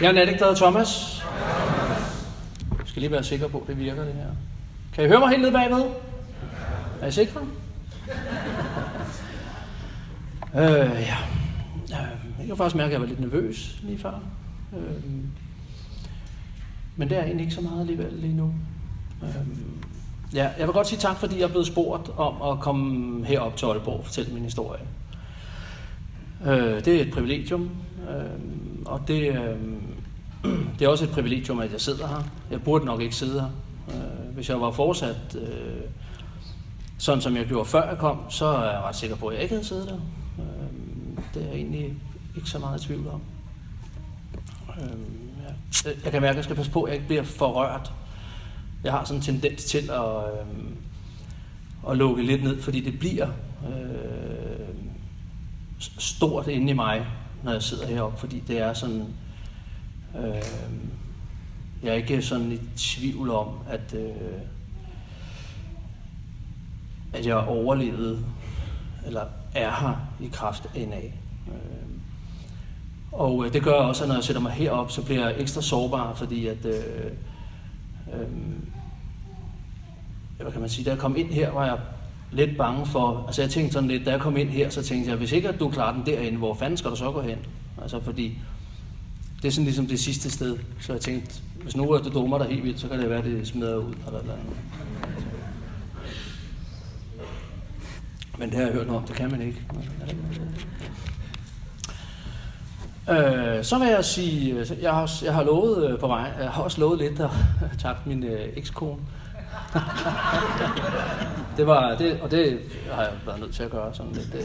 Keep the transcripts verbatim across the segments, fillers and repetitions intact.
Jeg er Nattik, der hedder Thomas. Jeg skal lige være sikker på, at det virker det her. Kan I høre mig helt nede bagved? Er I sikre? øh, ja. Jeg kan faktisk mærke, at jeg var lidt nervøs lige før. Øh, men det er egentlig ikke så meget alligevel lige nu. Øh, ja, jeg vil godt sige tak, fordi jeg er blevet spurgt om at komme herop til Aalborg og fortælle min historie. Øh, det er et privilegium, øh, og det, øh, det er også et privilegium, at jeg sidder her. Jeg burde nok ikke sidde her. Øh, hvis jeg var fortsat øh, sådan, som jeg gjorde før jeg kom, så er jeg ret sikker på, at jeg ikke havde siddet der. Øh, det er jeg egentlig ikke så meget i tvivl om. Øh, ja. Jeg kan mærke, at jeg skal passe på, at jeg ikke bliver for rørt. Jeg har sådan en tendens til at, øh, at lukke lidt ned, fordi det bliver øh, stort inde i mig, når jeg sidder heroppe, fordi det er sådan, øh, jeg er ikke sådan i tvivl om, at, øh, at jeg overlevede, eller er her i kraft af N A. Øh, og det gør også, at når jeg sætter mig herop, så bliver jeg ekstra sårbar, fordi at, øh, øh, hvad kan man sige, da jeg kom ind her, var jeg lidt bange for, altså jeg tænkte sådan lidt, da jeg kom ind her, så tænkte jeg, hvis ikke at du klarer den derinde, hvor fanden skal du så gå hen? Altså fordi, det er sådan ligesom det sidste sted, så jeg tænkte, hvis nu er du dummer dig helt vildt, så kan det være, det smider ud, eller eller andet. Men det har jeg hørt noget om, det kan man ikke. Øh, så vil jeg sige, jeg har, jeg har lovet på vej, jeg har også lovet lidt at takke min øh, ekskone. det var det, og det har jeg været nødt til at gøre sådan lidt. Det.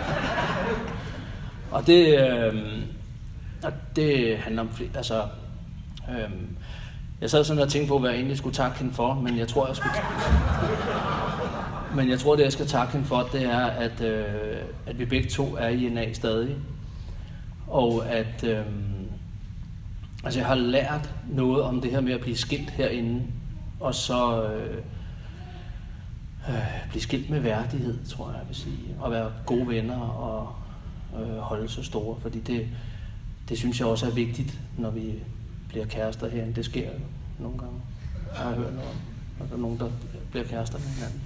Og det, øh, og det handler om flere, altså, øh, jeg sad sådan og tænkte på, hvad jeg egentlig skulle takke hende for, men jeg tror, jeg skulle, men jeg tror, det jeg skal takke hende for, det er, at, øh, at vi begge to er i N A stadig, og at, øh, altså, jeg har lært noget om det her med at blive skilt herinde. Og så øh, øh, blive skilt med værdighed, tror jeg, jeg vil sige. Og være gode venner og øh, holde så store. Fordi det, det synes jeg også er vigtigt, når vi bliver kærester herinde. Det sker jo nogle gange. Jeg har hørt noget om, når der er nogen, der bliver kærester med hinanden.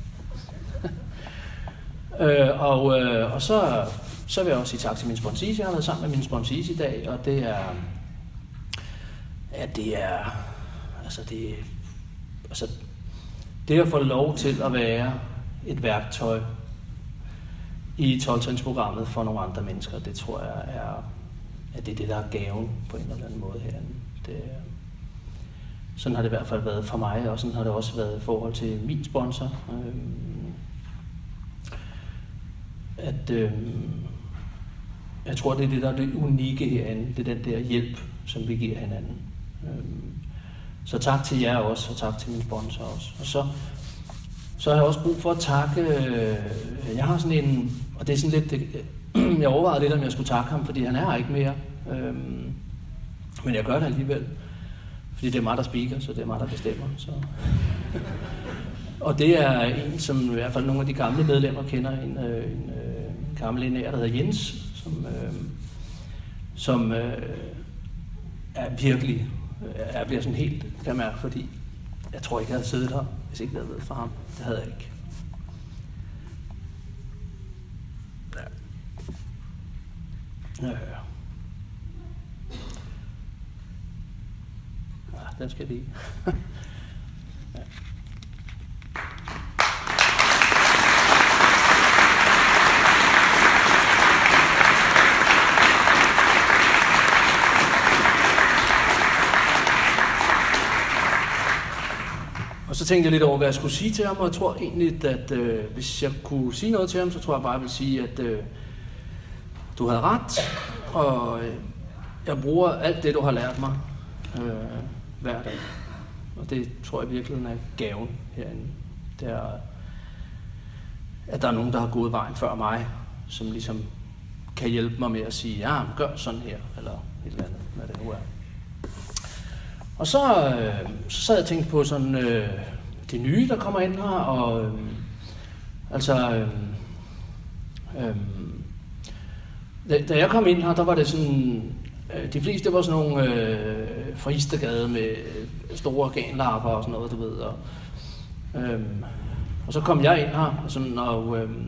øh, og øh, og så, så vil jeg også sige tak til min sponsor. Jeg har været sammen med min sponsor i dag, og det er... Ja, det er... Altså, det er... Altså, det at få lov til at være et værktøj i tolv-trinsprogrammet for nogle andre mennesker, det tror jeg er, at det er det, der er gaven på en eller anden måde herinde. Det, sådan har det i hvert fald været for mig, og sådan har det også været i forhold til min sponsor. At, jeg tror, det er det, der er det unikke herinde. Det er den der hjælp, som vi giver hinanden. Så tak til jer også, og tak til min sponsor også. Og så, så har jeg også brug for at takke, øh, jeg har sådan en, og det er sådan lidt, det, jeg overvejede lidt, om jeg skulle takke ham, fordi han er her ikke mere. Øhm, men jeg gør det alligevel, fordi det er mig, der speaker, så det er mig, der bestemmer. Så. Og det er en, som i hvert fald nogle af de gamle medlemmer kender, en, øh, en øh, gammel N A'er, der hedder Jens, som, øh, som øh, er virkelig... Jeg bliver sådan helt, kan jeg mærke, fordi jeg tror ikke, jeg havde siddet her, hvis ikke det havde været for ham. Det havde jeg ikke. Ja. Ja, ja den skal lige. Ja. Og så tænkte jeg lidt over, hvad jeg skulle sige til ham, og jeg tror egentlig, at øh, hvis jeg kunne sige noget til ham, så tror jeg bare, jeg ville sige, at øh, du havde ret, og øh, jeg bruger alt det, du har lært mig øh, hver dag. Og det tror jeg virkelig er gaven herinde. Det er, at der er nogen, der har gået vejen før mig, som ligesom kan hjælpe mig med at sige, ja, gør sådan her, eller et eller andet, hvad det nu er. Og så, øh, så sad jeg og tænkte på sådan, øh, de nye, der kommer ind her, og øh, altså, øh, øh, da, da jeg kom ind her, der var det sådan, De fleste var sådan nogle øh, fra Istergade med store organlapper og sådan noget, du ved. Og, øhm, og så kom jeg ind her, og, sådan, og, øhm,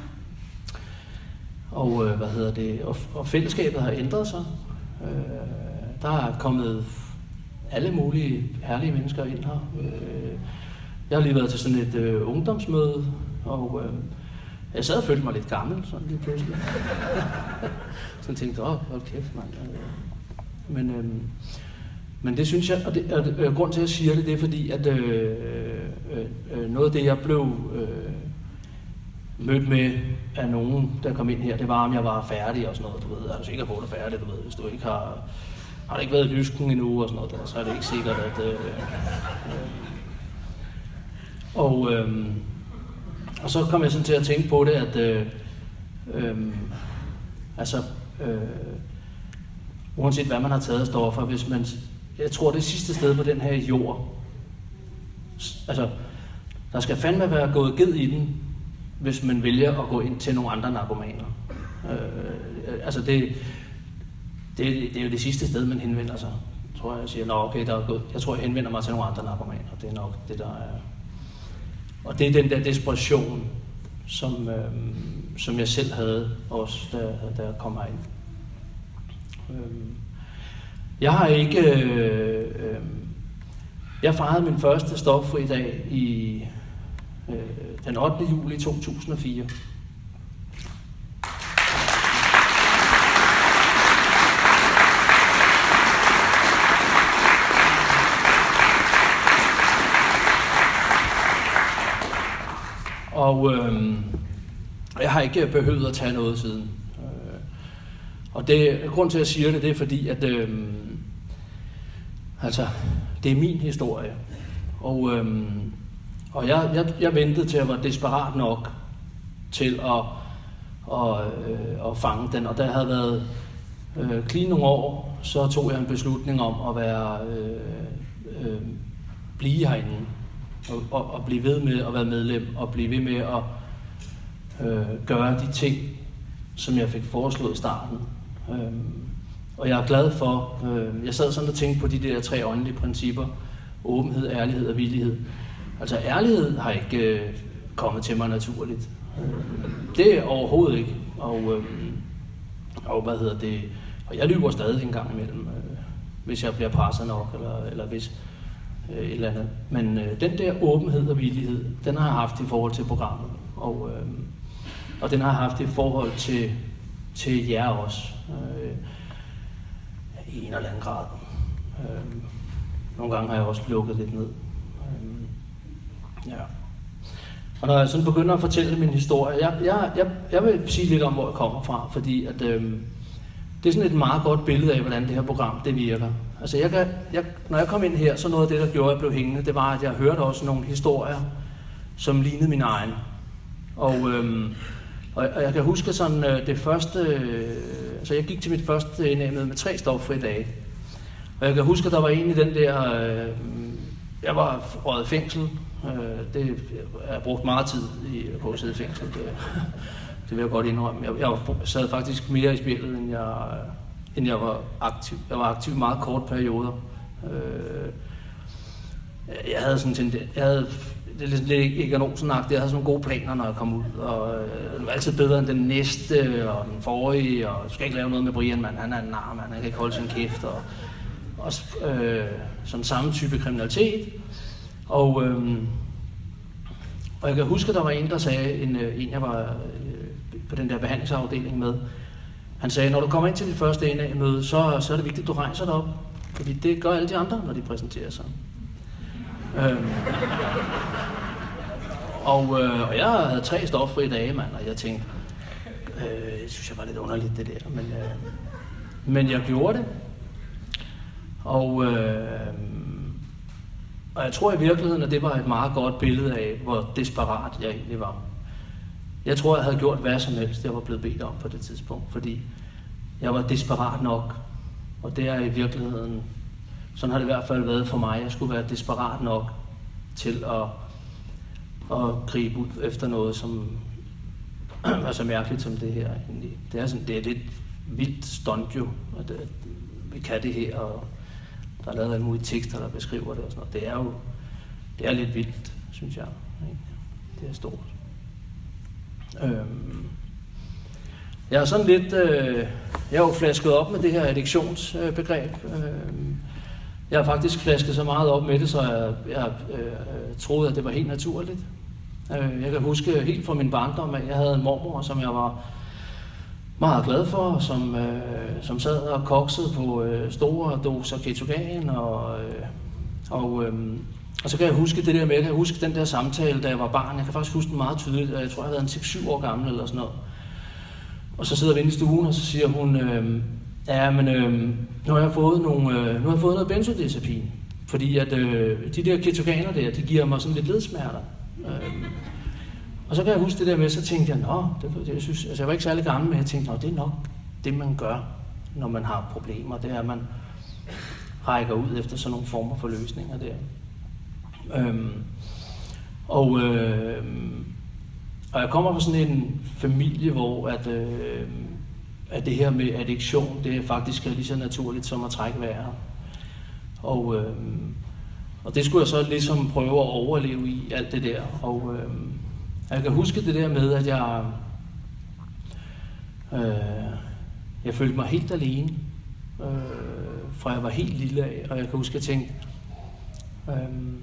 og øh, hvad hedder det, og, og fællesskabet har ændret sig. Øh, der er kommet alle mulige herlige mennesker ind her. Øh, jeg har lige været til sådan et øh, ungdomsmøde, og øh, jeg sad og følte mig lidt gammel, sådan lige pludselig. Så tænkte jeg, åh, hold kæft, mand. Men, øh, men det synes jeg, og, det, og det, grund til, at jeg siger det, det er fordi, at øh, øh, noget af det, jeg blev øh, mødt med af nogen, der kom ind her, det var, om jeg var færdig og sådan noget, du ved. Er du sikker på, at du er færdig, du ved, hvis du ikke har... Har det ikke været i lysken endnu og sådan noget der, så er det ikke sikkert, at... Øh, øh, og, øh, og så kom jeg sådan til at tænke på det, at... Øh, øh, altså... Øh, uanset hvad man har taget stoffer, hvis man... Jeg tror, det sidste sted på den her jord... Altså, der skal fandme være gået ged i den, hvis man vælger at gå ind til nogle andre narkomaner. Øh, altså, det... Det, det er jo det sidste sted, man henvender sig. Jeg tror, jeg siger, nå okay, der er gået. Jeg tror, jeg henvender mig til nogle andre narkomaner. Det er nok det, der er... Og det er den der desperation, som, øhm, som jeg selv havde også, da, da jeg kom herind. Øhm, jeg har ikke... Øh, øh, jeg fejrede min første stoffri dag i øh, den ottende juli to tusind og fire. Og øh, jeg har ikke behøvet at tage noget siden. Øh, og det, grund til at jeg siger det, det er fordi, at øh, altså, det er min historie. Og, øh, og jeg, jeg, jeg ventede til at være desperat nok til at, at, øh, at fange den. Og da jeg havde været øh, clean nogle år, så tog jeg en beslutning om at være øh, øh, blive herinde. Og, og, og blive ved med at være medlem, og blive ved med at øh, gøre de ting, som jeg fik foreslået i starten. Øhm, og jeg er glad for, øh, jeg sad sådan og tænkte på de der tre åndelige principper, åbenhed, ærlighed og villighed. Altså ærlighed har ikke øh, kommet til mig naturligt. Øh, det er overhovedet ikke. Og, øh, og hvad hedder det, og jeg lyver stadig en gang imellem, øh, hvis jeg bliver presset nok, eller, eller hvis et eller andet. Men øh, den der åbenhed og villighed, den har jeg haft i forhold til programmet, og, øh, og den har jeg haft i forhold til, til jer også, øh, i en eller anden grad. Øh, nogle gange har jeg også lukket lidt ned. Øh, ja. Og når jeg sådan begynder at fortælle min historie, jeg, jeg, jeg, jeg vil sige lidt om, hvor jeg kommer fra, fordi at, øh, det er sådan et meget godt billede af, hvordan det her program det virker. Altså jeg kan, jeg, når jeg kom ind her, så noget af det, der gjorde, at jeg blev hængende, det var, at jeg hørte også nogle historier, som lignede min egen. Og, øhm, og, og jeg kan huske sådan øh, det første, øh, altså jeg gik til mit første N A-møde med tre stoffri dage. Og jeg kan huske, at der var en i den der, øh, jeg var røget i fængsel. Øh, det jeg har brugt meget tid i, på at sidde i fængsel. Det, det vil jeg godt indrømme. Jeg, jeg sad faktisk mere i spillet, end jeg... end jeg var aktiv. Jeg var aktiv i meget kort perioder. Øh, jeg havde sådan tendens, jeg havde, det er lidt, lidt ikke anonsenagtigt, jeg havde sådan nogle gode planer, når jeg kom ud, og øh, det var altid bedre end den næste, og den forrige, og du skal ikke lave noget med Brian, man, han er en nar, man, han kan ikke holde sin kæft, og også øh, sådan samme type kriminalitet. Og, øh, og jeg kan huske, at der var en, der sagde, en, en jeg var øh, på den der behandlingsafdeling med, han sagde, når du kommer ind til dit første N A-møde, så, så er det vigtigt, at du rejser dig op. Fordi det gør alle de andre, når de præsenterer sig. øhm. og, øh, og jeg havde tre stoffri dage, mand, og jeg tænkte, øh, jeg synes, jeg var lidt underligt det der. Men, øh, men jeg gjorde det. Og, øh, og jeg tror i virkeligheden, at det var et meget godt billede af, hvor desperat jeg egentlig var. Jeg tror, jeg havde gjort hvad som helst, jeg var blevet bedt om på det tidspunkt, fordi jeg var desperat nok. Og det er i virkeligheden, sådan har det i hvert fald været for mig, jeg skulle være desperat nok til at, at gribe ud efter noget, som var så mærkeligt som det her egentlig. Det er, sådan, det er lidt vildt stunt jo. Og det, vi kan det her, og der er lavet alle mulige tekster, der beskriver det og sådan noget. Det er jo det er lidt vildt, synes jeg. Det er stort. Øhm, jeg er sådan lidt, øh, jeg har jo flasket op med det her addiktionsbegreb. Øhm, jeg har faktisk flasket så meget op med det, så jeg, jeg øh, troede, at det var helt naturligt. Øh, jeg kan huske helt fra min barndom, at jeg havde en mormor, som jeg var meget glad for, som, øh, som sad og koksede på øh, store doser ketogan, og, øh, og, øh, og så kan jeg huske det der med, jeg kan huske den der samtale, da jeg var barn. Jeg kan faktisk huske den meget tydeligt, jeg tror, jeg havde en seks syv år gammel eller sådan noget. Og så sidder vi inde i stuen, og så siger hun, øh, ja, men øh, nu har jeg fået nogle, øh, nu har jeg fået noget benzodiazepin, fordi at øh, de der ketoganer der, de giver mig sådan lidt ledsmerter. Øh, Og så kan jeg huske det der med, så tænkte jeg, nå, det, det, jeg, synes, altså jeg var ikke særlig gammel, men jeg tænkte, nå, det er nok det, man gør, når man har problemer. Det er, at man rækker ud efter sådan nogle former for løsninger der. Øhm, og, øh, og jeg kommer fra sådan en familie, hvor at, øh, at det her med addiktion, det er faktisk lige så naturligt som at trække vejret. Og, øh, og det skulle jeg så ligesom prøve at overleve i, alt det der. Og øh, jeg kan huske det der med, at jeg, øh, jeg følte mig helt alene, øh, fra jeg var helt lille af, og jeg kan huske, at jeg tænkte, øh,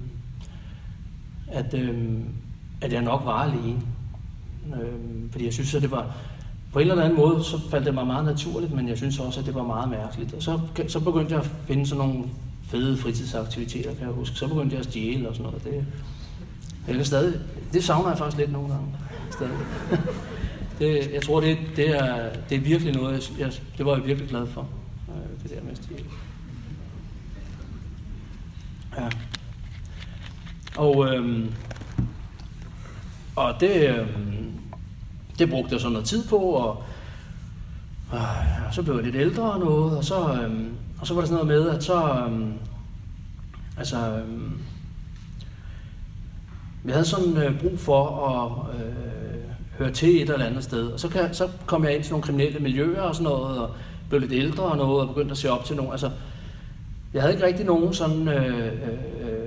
at, øh, at jeg nok var alene. Øh, fordi jeg synes, at det var, på en eller anden måde, så faldt det mig meget naturligt, men jeg synes også, at det var meget mærkeligt. Og så, så begyndte jeg at finde sådan nogle fede fritidsaktiviteter, kan jeg huske. Så begyndte jeg at stjæle og sådan noget. Det, jeg kan stadig, det savner jeg faktisk lidt nogle gange. Stadig. Det, jeg tror, det, det, er, det er virkelig noget, jeg, det var jeg virkelig glad for, det der med stjæle. Ja. Og, øhm, og det, øhm, det brugte jeg så noget tid på, og, og så blev jeg lidt ældre og noget, og så, øhm, og så var der sådan noget med, at så, øhm, altså, øhm, jeg havde sådan øh, brug for at øh, høre til et eller andet sted, og så, kan, så kom jeg ind til nogle kriminelle miljøer og sådan noget, og blev lidt ældre og noget, og begyndte at se op til nogen. Altså, jeg havde ikke rigtig nogen sådan, øh, øh,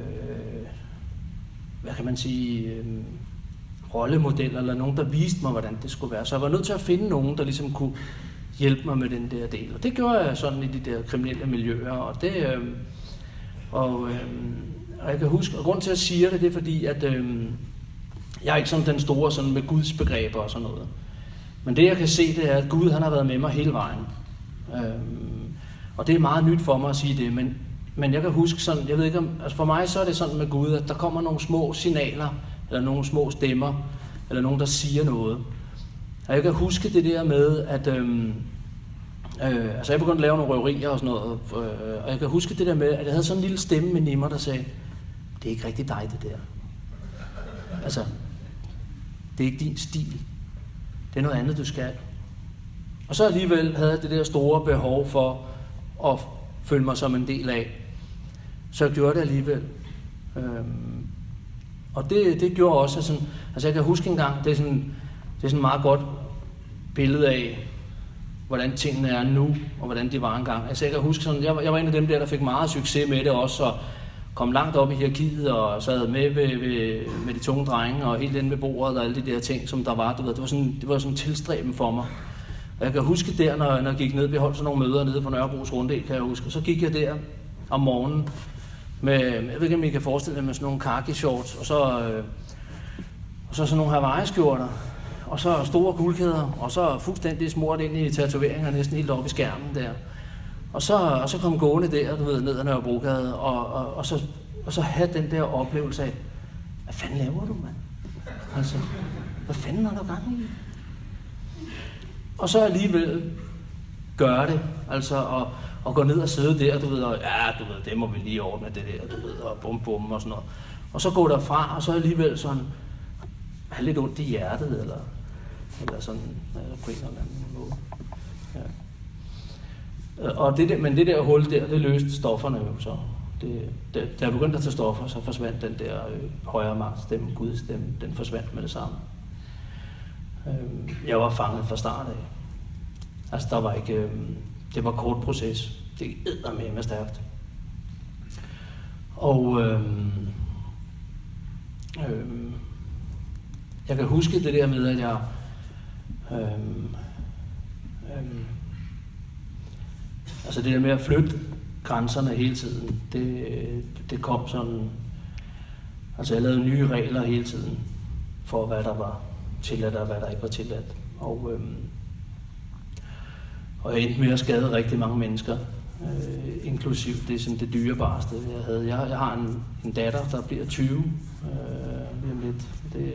hvad kan man sige, øh, rollemodeller, eller nogen, der viste mig, hvordan det skulle være. Så jeg var nødt til at finde nogen, der ligesom kunne hjælpe mig med den der del. Og det gjorde jeg sådan i de der kriminelle miljøer, og det, øh, og, øh, og jeg kan huske, og grund til at sige det, det er fordi, at øh, jeg er ikke sådan den store sådan med Guds begreber og sådan noget. Men det jeg kan se, det er, at Gud han har været med mig hele vejen. Øh, og det er meget nyt for mig at sige det, men, men jeg kan huske sådan, jeg ved ikke om, altså for mig så er det sådan med Gud, at der kommer nogle små signaler, eller nogle små stemmer, eller nogen, der siger noget. Og jeg kan huske det der med, at øh, øh, altså jeg begyndte at lave nogle røverier og sådan noget, øh, og jeg kan huske det der med, at jeg havde sådan en lille stemme inde i mig, der sagde, det er ikke rigtig dig, det der. Altså, det er ikke din stil. Det er noget andet, du skal. Og så alligevel havde jeg det der store behov for at føle mig som en del af. Så jeg gjorde det alligevel. Øhm, og det, det gjorde også sådan, altså jeg kan huske en gang, det er sådan, det er sådan et meget godt billede af, hvordan tingene er nu, og hvordan de var engang. Altså jeg kan huske sådan, jeg, jeg var en af dem der, der fik meget succes med det også, og kom langt op i hierarkiet, og sad med ved, ved, med de tunge drenge, og helt inde ved bordet, og alle de der ting, som der var. Du ved, det var sådan, det var sådan tilstræben for mig. Og jeg kan huske der, når, når jeg gik ned, vi holdt sådan nogle møder nede på Nørrebros Runddel, kan jeg huske. Og så gik jeg der om morgenen med, jeg ved ikke, om I kan forestille jer, med sådan nogle khaki shorts, og så, øh, og så sådan nogle Hawaii-skjorter, og så store guldkæder, og så fuldstændig smurt ind i tatoveringer, næsten helt oppe i skærmen der. Og så, og så kom gående der, du ved, ned ad Nørrebrogade, og, og, og, så, og så have den der oplevelse af, hvad fanden laver du, mand? Altså, hvad fanden har du gang i? Og så alligevel gøre det, altså, og, og gå ned og sidde der, du ved, og ja, du ved, det må vi lige ordne det der, du ved, og bum bum og sådan noget. Og så gå derfra, og så alligevel sådan, have lidt ondt i hjertet, eller, eller sådan, eller på en eller anden måde. Ja. Og det der, men det der hul der, det løste stofferne jo så. Det, det, da jeg begyndte at tage stoffer, så forsvandt den der øh, højere magtstemme, Guds stemme, den forsvandt med det samme. Øh, jeg var fanget fra start af. Altså der var ikke, øh, det var kort proces. det er eddermame stærkt. Og øhm, øhm, jeg kan huske det der med, at jeg øhm, øhm, altså det der med at flytte grænserne hele tiden, det, det kom sådan, altså jeg lavede nye regler hele tiden for hvad der var tilladt og hvad der ikke var tilladt. Og, øhm, og jeg endte med at skade rigtig mange mennesker, øh, inklusiv det som det dyrebareste jeg havde. Jeg, jeg har en, en datter, der bliver tyve øh, lige om lidt. Det,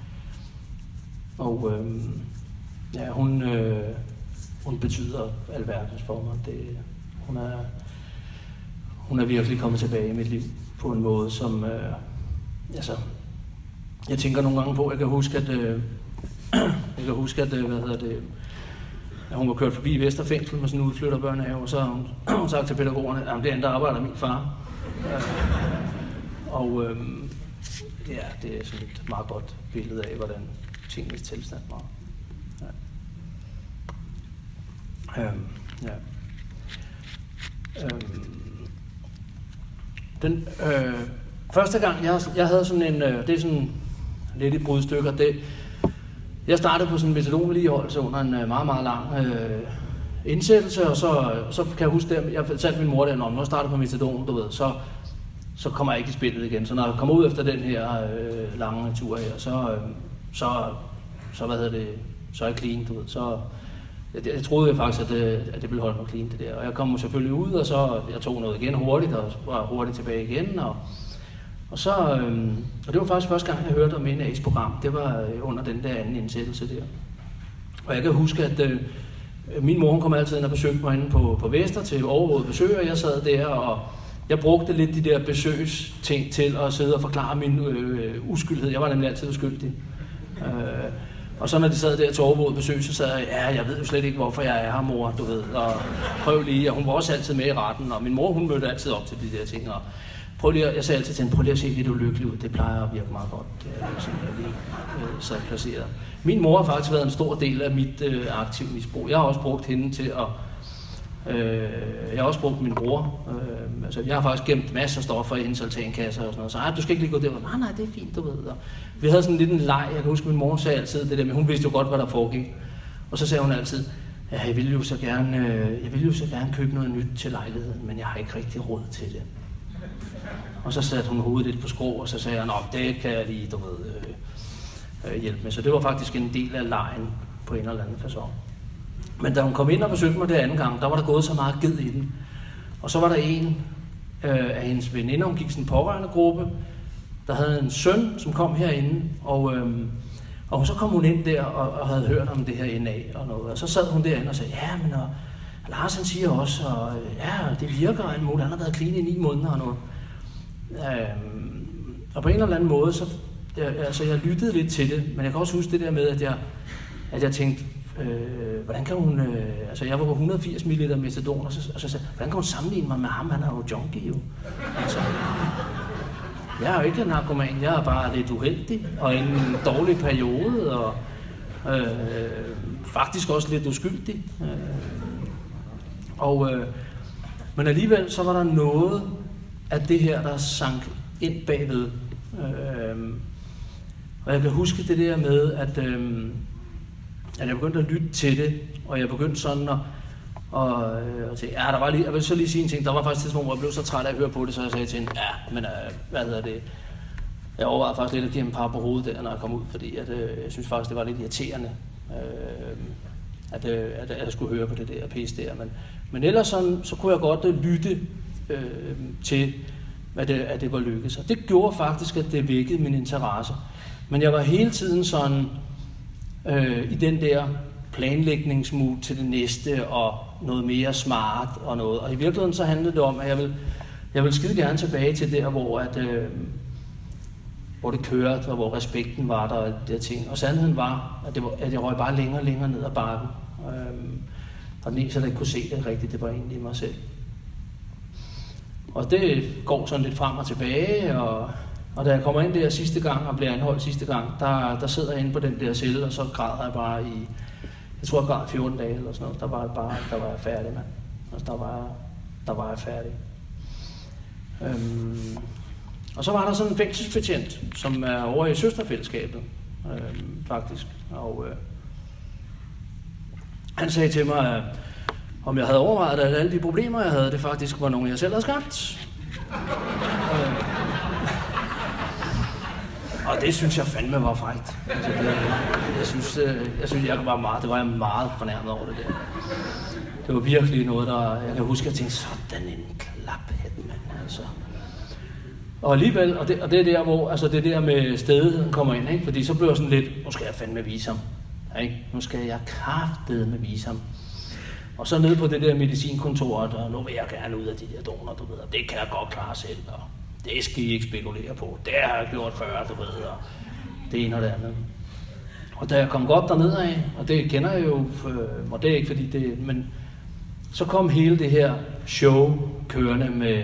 og øh, ja, hun, øh, hun betyder alverdens for mig. Det, hun, er, hun er virkelig kommet tilbage i mit liv på en måde, som øh, altså, jeg tænker nogle gange på, jeg kan huske, at øh, jeg kan huske, at, hvad hedder det, at hun var kørt forbi Vesterfængsel med sådan en udflytterbørnehave, og så har hun, hun sagt til pædagogerne, at det er der arbejder min far. Og øh, ja, det er sådan et meget godt billede af, hvordan tingens tilstand var. Ja. Øhm, ja. Øhm, den øh, første gang, jeg, jeg havde sådan en, øh, det er sådan lidt i brudstykker, det, jeg startede på sådan en metadonvedligeholdelse under en øh, meget, meget lang øh, indsættelse, og så, så kan jeg huske det, jeg fortalte min mor det, når jeg startede på metadon, du ved, så, så kommer jeg ikke i spillet igen. Så når jeg kommer ud efter den her øh, lange tur her, så, øh, så, så, hvad hedder det, så er jeg clean, du ved, så jeg, jeg troede jeg faktisk, at det, at det ville holde mig clean, det der. Og jeg kom selvfølgelig ud, og så jeg tog noget igen hurtigt, og var hurtigt tilbage igen, og Og, så, øhm, og det var faktisk første gang, jeg hørte om N A's program. Det var øh, under den der anden indsættelse der. Og jeg kan huske, at øh, min mor hun kom altid ind og besøgte mig inde på, på Vester til overvåget besøg, og jeg sad der, og jeg brugte lidt de der besøgsting til at sidde og forklare min øh, uskyldhed. Jeg var nemlig altid uskyldig. Øh, og så når de sad der til overvåget besøg, så sagde jeg, ja, jeg ved jo slet ikke, hvorfor jeg er her, mor, du ved. Og prøv lige, og hun var også altid med i retten, og min mor, hun mødte altid op til de der ting, og prøv lige, jeg sagde altid til hende, prøv lige at se lidt ulykkelig ud, det plejer at virke meget godt, det er sådan, jeg lige øh, sad placeret. Min mor har faktisk været en stor del af mit øh, aktive misbrug. Jeg har også brugt hende til at, øh, jeg har også brugt min bror, øh, altså jeg har faktisk gemt masser af stoffer i hendes altankasser og sådan noget, så du skal ikke lige gå der, nej nej, det er fint, du ved. Og vi havde sådan lidt en leg, jeg kan huske, min mor sagde altid det der, men hun vidste jo godt, hvad der foregik. Og så sagde hun altid, ja, jeg ville jo så gerne, øh, jeg ville jo så gerne købe noget nyt til lejligheden, men jeg har ikke rigtig råd til det. Og så satte hun hovedet lidt på skrå, og så sagde jeg, nå, det kan jeg lige, du ved, øh, øh, hjælpe med. Så det var faktisk en del af lejen på en eller anden facon. Men da hun kom ind og besøgte mig det anden gang, der var der gået så meget ged i den. Og så var der en øh, af hendes veninder, hun gik sådan en pårørende gruppe, der havde en søn, som kom herinde, og, øh, og så kom hun ind der og, og havde hørt om det her N A og noget. Og så sad hun derinde og sagde, ja, men og, Lars han siger også, og ja, det virker en måde, han har været clean i ni måneder og noget. Øhm, og på en eller anden måde, så jeg, altså jeg lyttede lidt til det, men jeg kan også huske det der med, at jeg, at jeg tænkte, øh, hvordan kan hun, øh, altså jeg var på et hundrede og firs milliliter metadon, og så, og så sagde hvordan kan hun sammenligne mig med ham, han er jo junkie jo. Altså, jeg er jo ikke en narkoman, jeg er bare lidt uheldig, og en dårlig periode, og øh, faktisk også lidt uskyldig. Øh, og, øh, men alligevel så var der noget af det her, der sank ind bagved. Øh, og jeg kan huske det der med, at, øh, at jeg begyndte at lytte til det, og jeg begyndte sådan at, og, og tænke, ja, der var lige, jeg vil så lige sige en ting, der var faktisk et tidspunkt, hvor jeg blev så træt af at høre på det, så jeg sagde til hende, ja, men øh, hvad hedder det, jeg overvejede faktisk lidt at give ham et par på hovedet der, når jeg kom ud, fordi at, øh, jeg synes faktisk, det var lidt irriterende, øh, at, øh, at, at jeg skulle høre på det der pis der, men, men ellers sådan, så kunne jeg godt øh, lytte øh, til, at det, at det var lykkedes, og det gjorde faktisk, at det vækkede min interesse, men jeg var hele tiden sådan, øh, i den der planlægningsmood til det næste, og noget mere smart og noget. Og i virkeligheden så handlede det om, at jeg vil, jeg vil skide gerne tilbage til der, hvor, at, øh, hvor det kørte, og hvor respekten var der og de ting. Og sandheden var, at, det var, at jeg røg bare længere og længere ned ad bakken. Øh, og den eneste, der ikke kunne se det rigtigt, det var egentlig mig selv. Og det går sådan lidt frem og tilbage, og, og da jeg kommer ind der sidste gang og bliver anholdt sidste gang, der, der sidder jeg inde på den der celle, og så græder jeg bare i, jeg tror jeg græd fjorten dage eller sådan noget, der var jeg bare, der var jeg færdig, mand. Altså der var, der var jeg færdig. Øhm, og så var der sådan en fængselsbetjent, som er over i søsterfællesskabet, øhm, faktisk. Og øh, han sagde til mig, om jeg havde overvejet, at alle de problemer, jeg havde, det faktisk var nogle, jeg selv havde skabt. øh, og det synes jeg fandme var frækt. Altså, det, jeg synes, jeg synes, jeg var meget, det var jeg meget fornærmet over det der. Det var virkelig noget, der, jeg kan huske, at jeg tænkte, sådan en klaphat, mand, altså. Og alligevel, og det, og det er der, hvor, altså det der med stedet kommer ind, ikke? Fordi så bliver jeg sådan lidt, nu skal jeg fandme vise ham, ikke? Nu skal jeg kraftedeme vise ham. Og så nede på det der medicinkontor, og nu vil jeg gerne ud af de der doner, du ved, og det kan jeg godt klare selv, og det skal I ikke spekulere på, det har jeg gjort før, du ved, og det ene og det andet. Og da jeg kom godt derned af, og det kender jeg jo, øh, og det er ikke fordi det, men så kom hele det her show kørende med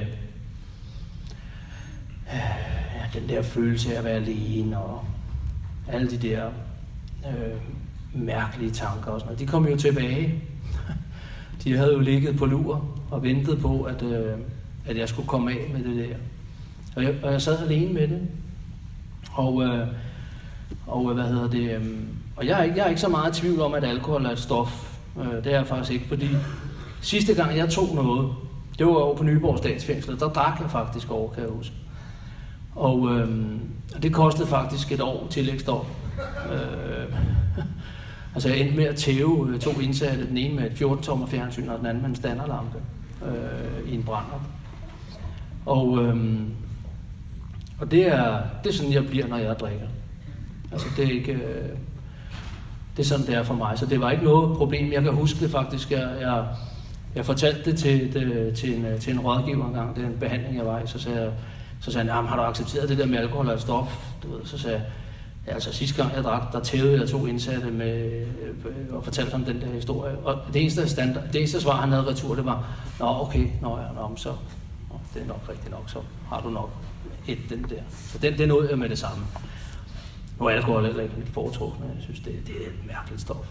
øh, ja, den der følelse af at være alene, og alle de der øh, mærkelige tanker og sådan noget. De kom jo tilbage. De havde jo ligget på lur og ventet på, at, øh, at jeg skulle komme af med det der. Og jeg, og jeg sad alene med det. Og, øh, og hvad hedder det? Øh, og jeg er, ikke, jeg er ikke så meget i tvivl om, at alkohol er et stof. Øh, det er jeg faktisk ikke, fordi sidste gang jeg tog noget, det var over på Nyborg Statsfængsel, der drak jeg faktisk over, kan jeg huske. Og øh, det kostede faktisk et år tillægsår. Øh, altså jeg endte med at tæve to indsatte, den ene med et fjorten tommer fjernsyn, og den anden med en standerlampe øh, i en brænder. Og, øh, og det, er, det er sådan, jeg bliver, når jeg drikker. Altså det er ikke... Øh, det er sådan, det er for mig, så det var ikke noget problem. Jeg kan huske det faktisk, jeg... jeg Jeg fortalte det til, det, til, en, til en rådgiver en gang, det er en behandling, jeg var i, så sagde jeg, så sagde han, har du accepteret det der med alkohol og stof? Du ved, så sagde jeg, ja, altså sidste gang jeg drak, der tævede jeg to indsatte med, og fortalte ham den der historie. Og det eneste, standard, det eneste svar, han havde retur, det var, nå okay, nå ja, nå, så nå, det er nok rigtigt nok, så har du nok et den der. Så den, det nåede jeg med det samme. Nu er alkohol heller ikke mit foretrukne, jeg synes, det, det er et mærkeligt stof.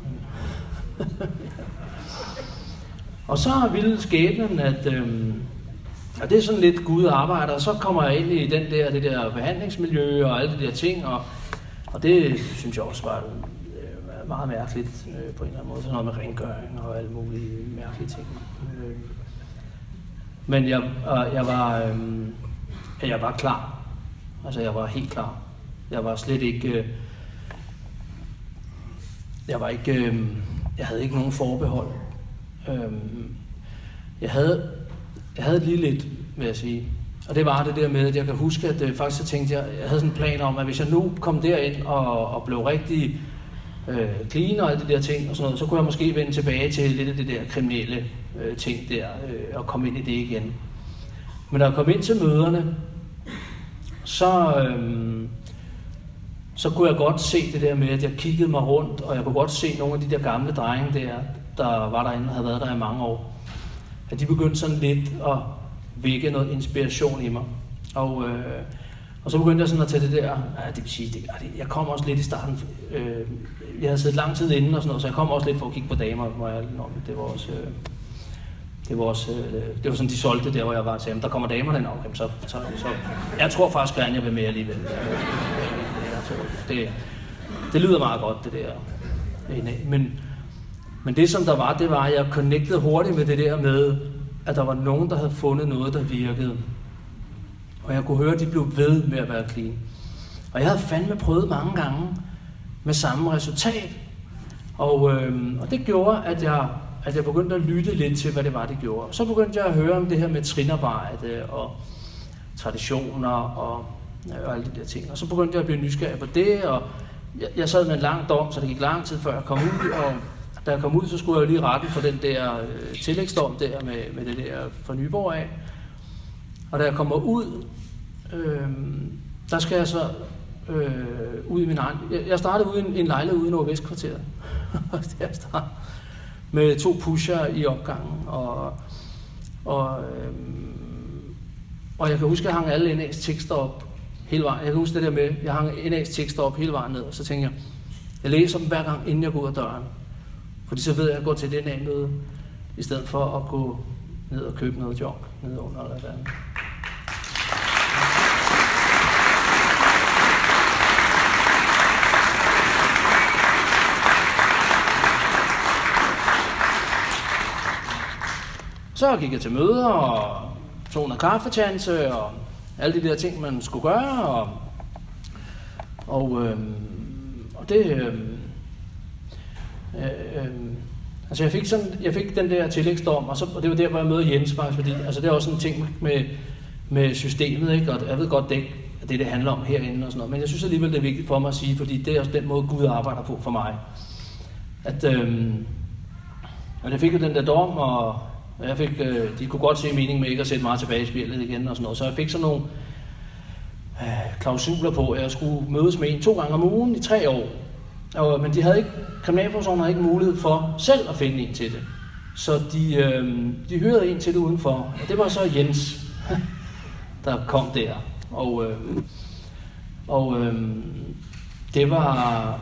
Og så ville skæbnen, at øhm, og det er sådan lidt Gud arbejder, og så kommer jeg ind i den der, det der behandlingsmiljø og alle de der ting, og, og det synes jeg også var øh, meget mærkeligt øh, på en eller anden måde, sådan noget med rengøring og alle mulige mærkelige ting. Øh, men jeg, øh, jeg, var, øh, jeg var klar, altså jeg var helt klar. Jeg var slet ikke, øh, jeg var ikke, øh, jeg havde ikke nogen forbehold. Øhm, jeg havde jeg havde lige lidt, vil jeg sige, og det var det der med, at jeg kan huske, at øh, faktisk så tænkte jeg, jeg havde sådan en plan om, at hvis jeg nu kom derind og, og blev rigtig øh, clean og alle de der ting og sådan noget, så kunne jeg måske vende tilbage til lidt af det der kriminelle øh, ting der øh, og komme ind i det igen. Men når jeg kom ind til møderne, så øh, så kunne jeg godt se det der med, at jeg kiggede mig rundt, og jeg kunne godt se nogle af de der gamle drenge der, der var derinde og havde været der i mange år, at de begyndte sådan lidt at vække noget inspiration i mig. Og, øh, og så begyndte jeg sådan at tage det der, ja, det vil sige, det, jeg kom også lidt i starten, øh, jeg havde siddet lang tid inden og sådan noget, så jeg kom også lidt for at kigge på damer, hvor jeg, det var også, øh, det var også, øh, det var sådan, de solgte der, hvor jeg var til, der kommer damerne ind, okay, så, så, så, jeg tror faktisk gerne, jeg vil med alligevel. Det, det lyder meget godt, det der. Men Men det som der var, det var, at jeg connectede hurtigt med det der med, at der var nogen, der havde fundet noget, der virkede. Og jeg kunne høre, at de blev ved med at være clean. Og jeg havde fandme prøvet mange gange med samme resultat. Og, øhm, og det gjorde, at jeg, at jeg begyndte at lytte lidt til, hvad det var, det gjorde. Og så begyndte jeg at høre om det her med trinarbejde og traditioner og, og alle de der ting. Og så begyndte jeg at blive nysgerrig på det, og jeg, jeg sad med en lang dom, så det gik lang tid, før jeg kom ud, og da jeg kom ud, så skulle jeg jo lige retten for den der øh, tillægsdom der med, med det der fra Nyborg af. Og da jeg kommer ud, øh, der skal jeg så øh, ud i min egen... Jeg, jeg startede ude i en, en lejlighed ude i Nordvestkvarteret. Det er jeg startede. Med to pusher i opgangen. Og, og, øh, og jeg kan huske, at jeg hang alle N A's tekster op hele vejen. Jeg kan huske det der med, jeg hang N A's tekster op hele vejen ned, og så tænkte jeg, jeg læser dem hver gang, inden jeg går ud af døren. Fordi så ved jeg, at jeg går til det N A-møde, i stedet for at gå ned og købe noget junk ned under eller hvad. Så gik jeg til møder og tog noget kaffetjanse og alle de der ting, man skulle gøre. Og, og, øhm, og det... Øhm, øhm, altså jeg fik, sådan, jeg fik den der tillægsdom, og, så, og det var der, hvor jeg mødte Jens faktisk, fordi altså det er også sådan en ting med, med systemet, ikke? Og jeg ved godt, det ikke er det, det handler om herinde og sådan noget, men jeg synes alligevel, det er vigtigt for mig at sige, fordi det er også den måde, Gud arbejder på for mig. At, øhm, og jeg fik jo den der dom, og jeg fik, øh, de kunne godt se meningen med ikke at sætte mig tilbage i spillet igen og sådan noget, så jeg fik sådan nogle øh, klausuler på, at jeg skulle mødes med en to gange om ugen i tre år. Og, men de havde ikke, kriminalforsorgen havde ikke mulighed for selv at finde en til det. Så de, øh, de hørte en til det udenfor, og det var så Jens, der kom der. Og, øh, og øh, det var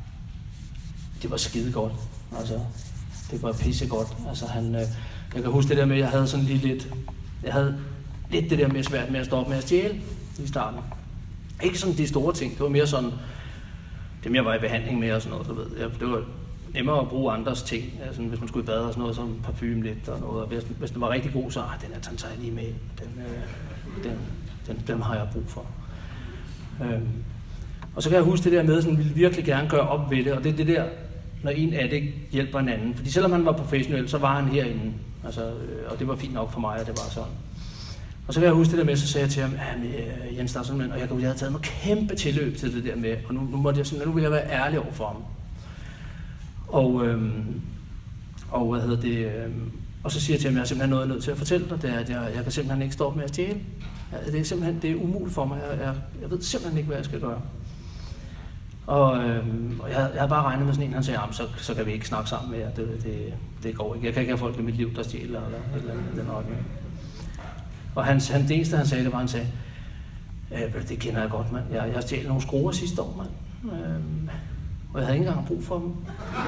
det var skide godt. Altså, det var pissegodt. Altså, han, øh, jeg kan huske det der med, at jeg havde sådan lige lidt, jeg havde lidt det der med svært med at stoppe med at stjæle i starten. Ikke sådan de store ting, det var mere sådan, dem jeg var i behandling med og sådan noget, du ved. Jeg, det var nemmere at bruge andres ting, altså, hvis man skulle i bad og sådan noget, som parfume lidt og noget. Og hvis, hvis den var rigtig god, så ah, den her tager jeg lige med, den, øh, den, den, den har jeg brug for. Øhm. Og så kan jeg huske det der med, at jeg ville virkelig gerne gøre op ved det, og det er det der, når en af det hjælper en anden. Fordi selvom han var professionel, så var han herinde, altså, øh, og det var fint nok for mig, at det var sådan. Og så kan jeg huske det der med, så sagde jeg til ham, ja, Jens, der er sådan, og jeg, jeg havde taget noget kæmpe tilløb til det der med, og nu, nu måtte jeg sådan, nu vil jeg være ærlig over for ham. Og, øhm, og hvad hedder det, øhm, og så siger jeg til ham, jeg er simpelthen noget nødt til at fortælle dig, det er, at jeg, jeg kan simpelthen ikke stoppe med at stjæle. Det er simpelthen, det er umuligt for mig, jeg, jeg, jeg ved simpelthen ikke, hvad jeg skal gøre. Og, øhm, og jeg, jeg havde bare regnet med sådan en, han sagde, så, så kan vi ikke snakke sammen mere, det, det, det går ikke. Jeg kan ikke have folk i mit liv, der stjæler eller et eller andet i den retning. Og han, han, det eneste, han sagde, det var, han sagde, det kender jeg godt, mand. Jeg, jeg stjælte nogle skruer sidste år, mand. Øhm, og jeg havde ikke engang brug for dem.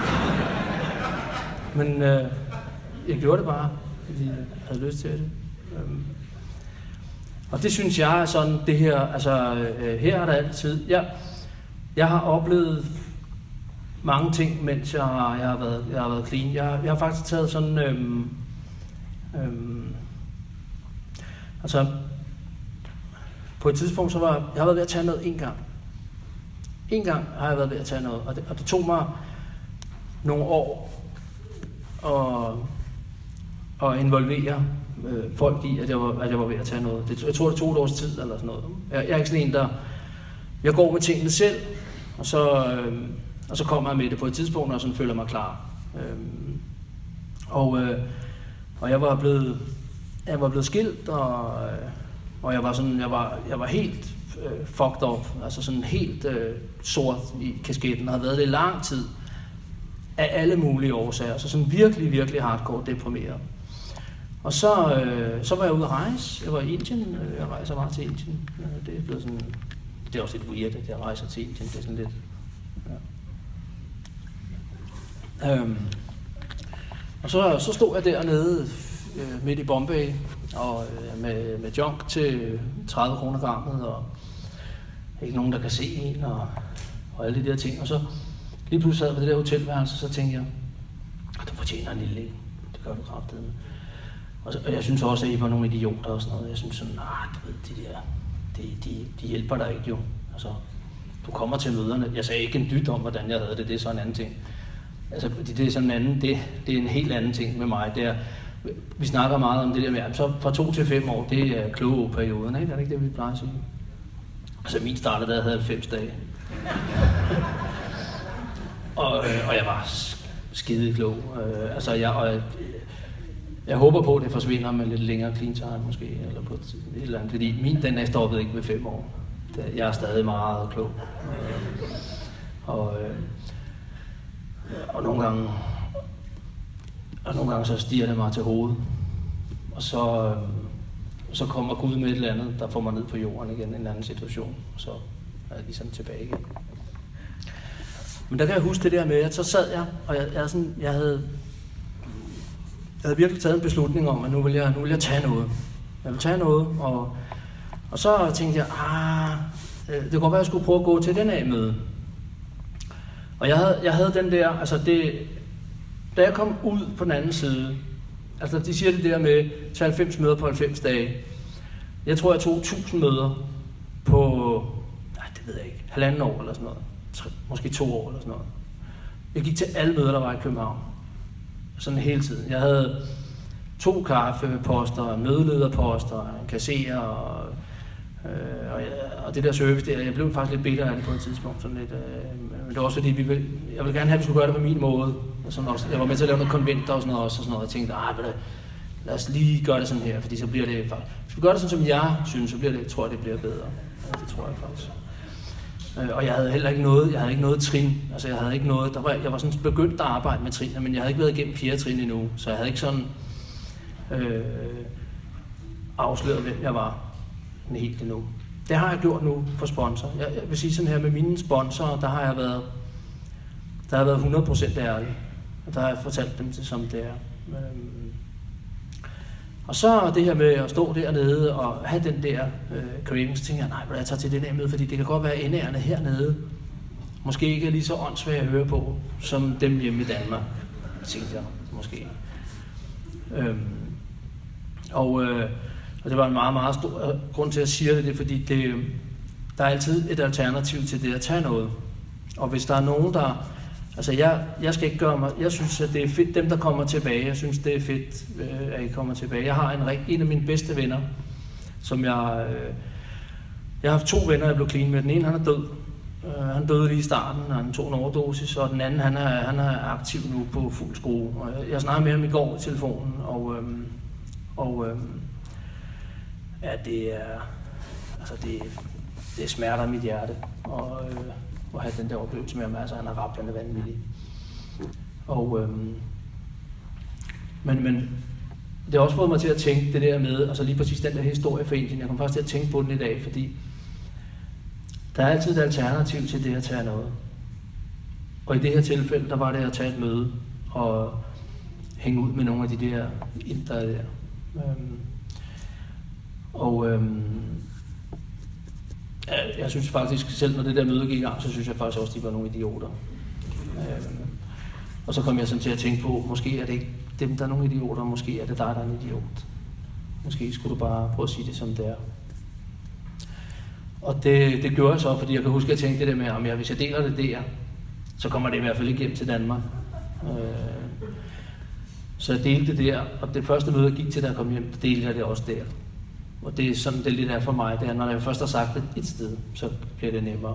Men øh, jeg gjorde det bare, fordi jeg havde lyst til det. Øhm, og det synes jeg er sådan, det her, altså øh, her er der altid, jeg, jeg har oplevet mange ting, mens jeg har, jeg har, været, jeg har været clean. Jeg, jeg har faktisk taget sådan, øhm, øhm, altså på et tidspunkt, så var jeg har været ved at tage noget en gang. En gang har jeg været ved at tage noget, og det, og det tog mig nogle år at, at involvere øh, folk i, at jeg, var, at jeg var ved at tage noget. Det, jeg tror, det tog et års tid eller sådan noget. Jeg, jeg er ikke sådan en, der... Jeg går med tingene selv, og så, øh, og så kommer jeg med det på et tidspunkt, og sådan føler mig klar. Øh, og, øh, og jeg var blevet... Jeg var blevet skilt, og, og jeg var sådan, jeg var, jeg var helt øh, fucked up, altså sådan helt øh, sort i kasketten, og havde været det i lang tid, af alle mulige årsager, så sådan virkelig, virkelig hardcore deprimeret. Og så, øh, så var jeg ude at rejse, jeg var i Indien, jeg rejser meget til Indien, det er blevet sådan, det er også lidt weird, at jeg rejser til Indien, det er sådan lidt, ja. Øhm, og så, så stod jeg dernede, midt i Bombay, og øh, med, med junk til tredive kroner grammet, og ikke nogen, der kan se en, og, og alle de der ting. Og så lige pludselig sad jeg på det der hotelværelse, og så tænkte jeg, du fortjener en lille en. Det gør du kraftedeme. Og, og jeg synes også, at I var nogle idioter og sådan noget. Jeg synes sådan, nej, du ved, de der, de, de, de hjælper dig ikke jo. Altså, du kommer til møderne. Jeg sagde ikke en dyt om, hvordan jeg havde det, det er så en anden ting. Altså, det er sådan en anden, det, det er en helt anden ting med mig. Det er, vi snakker meget om det der med, så fra to til fem år, det er klogeperioden, ikke? Er det ikke det, vi plejer at sige? Altså min startede, da jeg havde halvfems dage. og, øh, og jeg var skide klog. Øh, altså jeg, og jeg, jeg håber på, at det forsvinder med lidt længere clean time måske, eller på et, et eller andet, fordi min, den er stoppet ikke ved fem år. Jeg er stadig meget klog. Øh, og, øh, og nogle gange Og nogle gange så stiger det mig til hovedet, og så, øh, så kommer Gud med et eller andet, der får mig ned på jorden igen, en anden situation, og så er jeg ligesom tilbage igen. Men der kan jeg huske det der med, at så sad jeg, og jeg, jeg, sådan, jeg havde, jeg havde virkelig taget en beslutning om, at nu vil jeg, nu vil jeg tage noget. Jeg vil tage noget, og, og så tænkte jeg, ah, det kunne godt være, at jeg skulle prøve at gå til den af møde. Og jeg havde, jeg havde den der, altså det, da jeg kom ud på den anden side, altså de siger det der med til halvfems møder på halvfems dage. Jeg tror, jeg tog tusind møder på, nej, det ved jeg ikke, halvanden år eller sådan noget. Tre, måske to år eller sådan noget. Jeg gik til alle møder, der var i København. Sådan hele tiden. Jeg havde to kaffeposter, mødelederposter, en kasserer og, øh, og, og det der service der. Jeg blev faktisk lidt bitter af det på et tidspunkt. Sådan lidt, øh, men det var også fordi, vi vil, jeg ville gerne have, at vi skulle gøre det på min måde. Sådan også, jeg var med til at lave nogle konventer og sådan noget, også, og sådan noget. Jeg tænkte, ah, lad os lige gøre det sådan her, fordi så bliver det faktisk... Hvis vi gør det sådan, som jeg synes, så bliver det, tror jeg, det bliver bedre. Ja, det tror jeg faktisk. Og jeg havde heller ikke noget, jeg havde ikke noget trin. Altså jeg havde ikke noget, der var, jeg var sådan begyndt at arbejde med trin, men jeg havde ikke været igennem fjerde trin endnu, så jeg havde ikke sådan øh, afsløret, hvem jeg var helt endnu. Det har jeg gjort nu for sponsor. Jeg, jeg vil sige sådan her, med mine sponsorer, der har jeg været, der har jeg været hundrede procent ærlig. Og der har jeg fortalt dem til, som det er. Øhm, og så det her med at stå dernede og have den der øh, craving, så tænker jeg, nej, jeg tager til den her møde, fordi det kan godt være indærende hernede. Måske ikke er lige så åndssvagt at høre på, som dem hjemme i Danmark, tænkte jeg måske. Øhm, og, øh, og det var en meget, meget stor grund til, at jeg siger det, det er, fordi det, der er altid et alternativ til det at tage noget. Og hvis der er nogen, der... Altså, jeg, jeg skal ikke gøre mig... Jeg synes, at det er fedt, dem der kommer tilbage. Jeg synes, det er fedt, øh, at I kommer tilbage. Jeg har en, en af mine bedste venner, som jeg... Øh, jeg har haft to venner, jeg blev clean med. Den ene, han er død. Uh, han døde lige i starten, og han tog en overdosis, og den anden, han er, han er aktiv nu på fuld skrue. Og jeg, jeg snakkede med ham i går i telefonen, og... Øhm, og øhm, ja, det er... Altså, det, det smerter mit hjerte. Og... Øh, og have den der oplevelse med ham, altså han er rablende vanvittig. Og, øhm, men, men det har også fået mig til at tænke det der med, altså lige præcis den der historie for Indien, jeg kom faktisk til at tænke på den i dag, fordi der er altid et alternativ til det at tage noget. Og i det her tilfælde, der var det at tage et møde og hænge ud med nogle af de der indre der. Øhm, og øhm, jeg synes faktisk, selv når det der møde gik i gang, så synes jeg faktisk også, at de var nogle idioter. Øhm, og så kom jeg sådan til at tænke på, måske er det ikke dem, der er nogle idioter, måske er det dig, der er en idiot. Måske skulle du bare prøve at sige det, som det er. Og det, det gjorde jeg så, fordi jeg kan huske, at jeg tænkte det der med, om jeg, hvis jeg deler det der, så kommer det i hvert fald ikke hjem til Danmark. Øh, så jeg delte det der, og det første møde, jeg gik til, da jeg kom hjem, delte jeg det også der. Og det er sådan, det lidt er for mig, det er, når jeg først har sagt det et sted, så bliver det nemmere.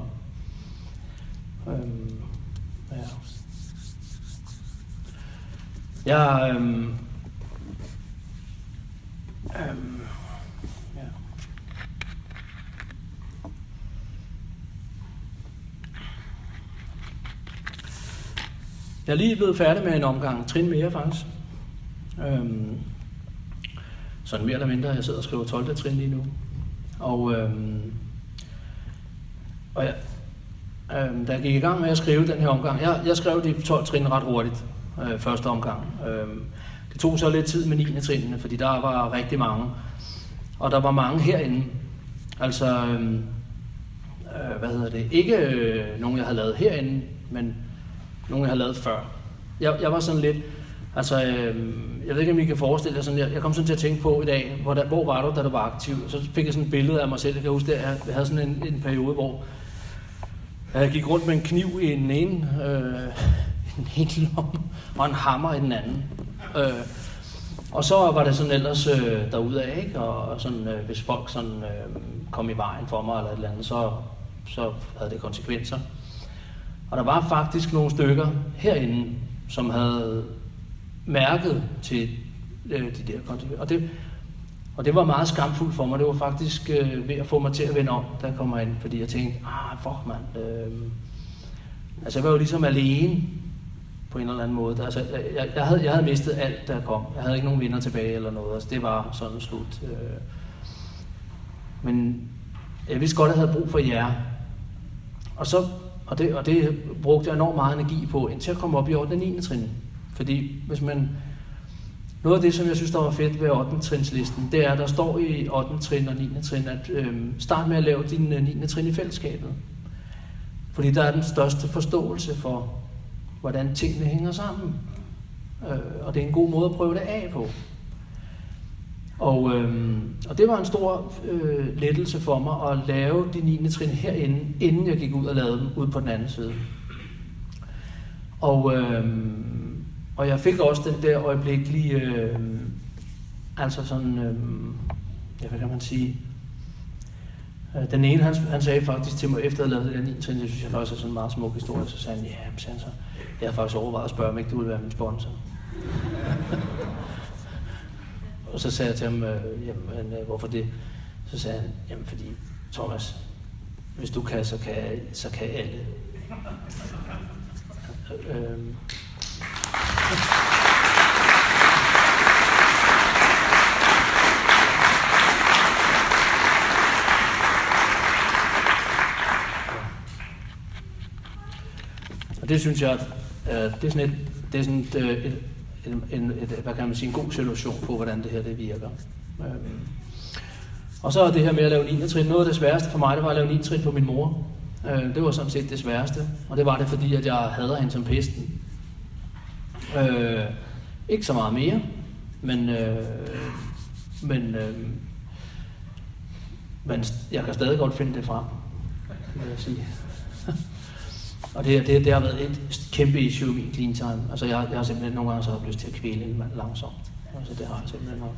Øhm, ja. Jeg, øhm, øhm, ja. Jeg er lige blevet færdig med en omgang trin mere, faktisk. Øhm, Sådan mere eller mindre, jeg sidder og skriver tolvte trin lige nu. Og, øhm, og jeg, øhm, da jeg gik i gang med at skrive den her omgang, jeg, jeg skrev de tolv trin ret hurtigt, øh, første omgang. Øhm, det tog så lidt tid med niende trinene, fordi der var rigtig mange. Og der var mange herinde. Altså, øhm, øh, hvad hedder det? Ikke øh, nogen, jeg havde lavet herinde, men nogen, jeg havde lavet før. Jeg, jeg var sådan lidt... Altså, øh, jeg ved ikke, om I kan forestille jer sådan, jeg, jeg kom sådan til at tænke på i dag, hvor, der, hvor var du, da du var aktiv? Så fik jeg sådan et billede af mig selv. Jeg kan huske, at jeg havde sådan en, en periode, hvor jeg gik rundt med en kniv i den ene, øh, en ene lomme, og en hammer i den anden. Øh, og så var det sådan ellers øh, derudad, ikke? Og sådan, øh, hvis folk sådan, øh, kom i vejen for mig eller et eller andet, så, så havde det konsekvenser. Og der var faktisk nogle stykker herinde, som havde mærket til øh, de der konsekvenser. Og det, og det var meget skamfuldt for mig. Det var faktisk øh, ved at få mig til at vende om, da jeg kommer ind, fordi jeg tænkte, ah, fuck mand. Øh, altså jeg var jo ligesom alene på en eller anden måde. Altså, jeg, jeg, havde, jeg havde mistet alt, da jeg kom. Jeg havde ikke nogen venner tilbage eller noget. Altså, det var sådan slut. Øh. Men jeg vidste godt, at jeg havde brug for jer. Og, så, og, det, og det brugte jeg enormt meget energi på, indtil jeg kom op i år den niende trin. Fordi hvis man, noget af det, som jeg synes, der var fedt ved ottende trinslisten, det er, at der står i ottende trin og niende trin, at øh, start med at lave din niende trin i fællesskabet. Fordi der er den største forståelse for, hvordan tingene hænger sammen. Øh, og det er en god måde at prøve det af på. Og, øh, og det var en stor øh, lettelse for mig at lave de niende trin herinde, inden jeg gik ud og lavede dem ud på den anden side. Og, øh, og jeg fik også den der øjeblikkelige, øh, altså sådan, øh, ja, hvad kan man sige, øh, den ene, han, han sagde faktisk til mig, efter at jeg lavede det der niende trin, det synes jeg faktisk er sådan en meget smuk historie, så sagde han, ja, så, jeg har faktisk overvejet at spørge, om ikke du ville være min sponsor. Og så sagde jeg til ham, øh, jamen, øh, hvorfor det? Så sagde han, jamen fordi, Thomas, hvis du kan, så kan, så kan alle. Øh, øh. Og det synes jeg, at det er sådan et, det er sådan et, et En, en, et, hvad kan man sige, en god situation på, hvordan det her det virker. Øhm. Og så er det her med at lave niende trin. Noget af det sværeste for mig, det var at lave niende trin på min mor. Øh, det var sådan set det sværeste. Og det var det, fordi at jeg hader hende som pesten. Øh, ikke så meget mere, men, øh, men, øh, men jeg kan stadig godt finde det frem, vil jeg sige. Og det, det, det har været et kæmpe issue i min clean time. Altså jeg, jeg har simpelthen nogle gange så haft lyst til at kvæle en mand langsomt. Altså det har jeg simpelthen haft.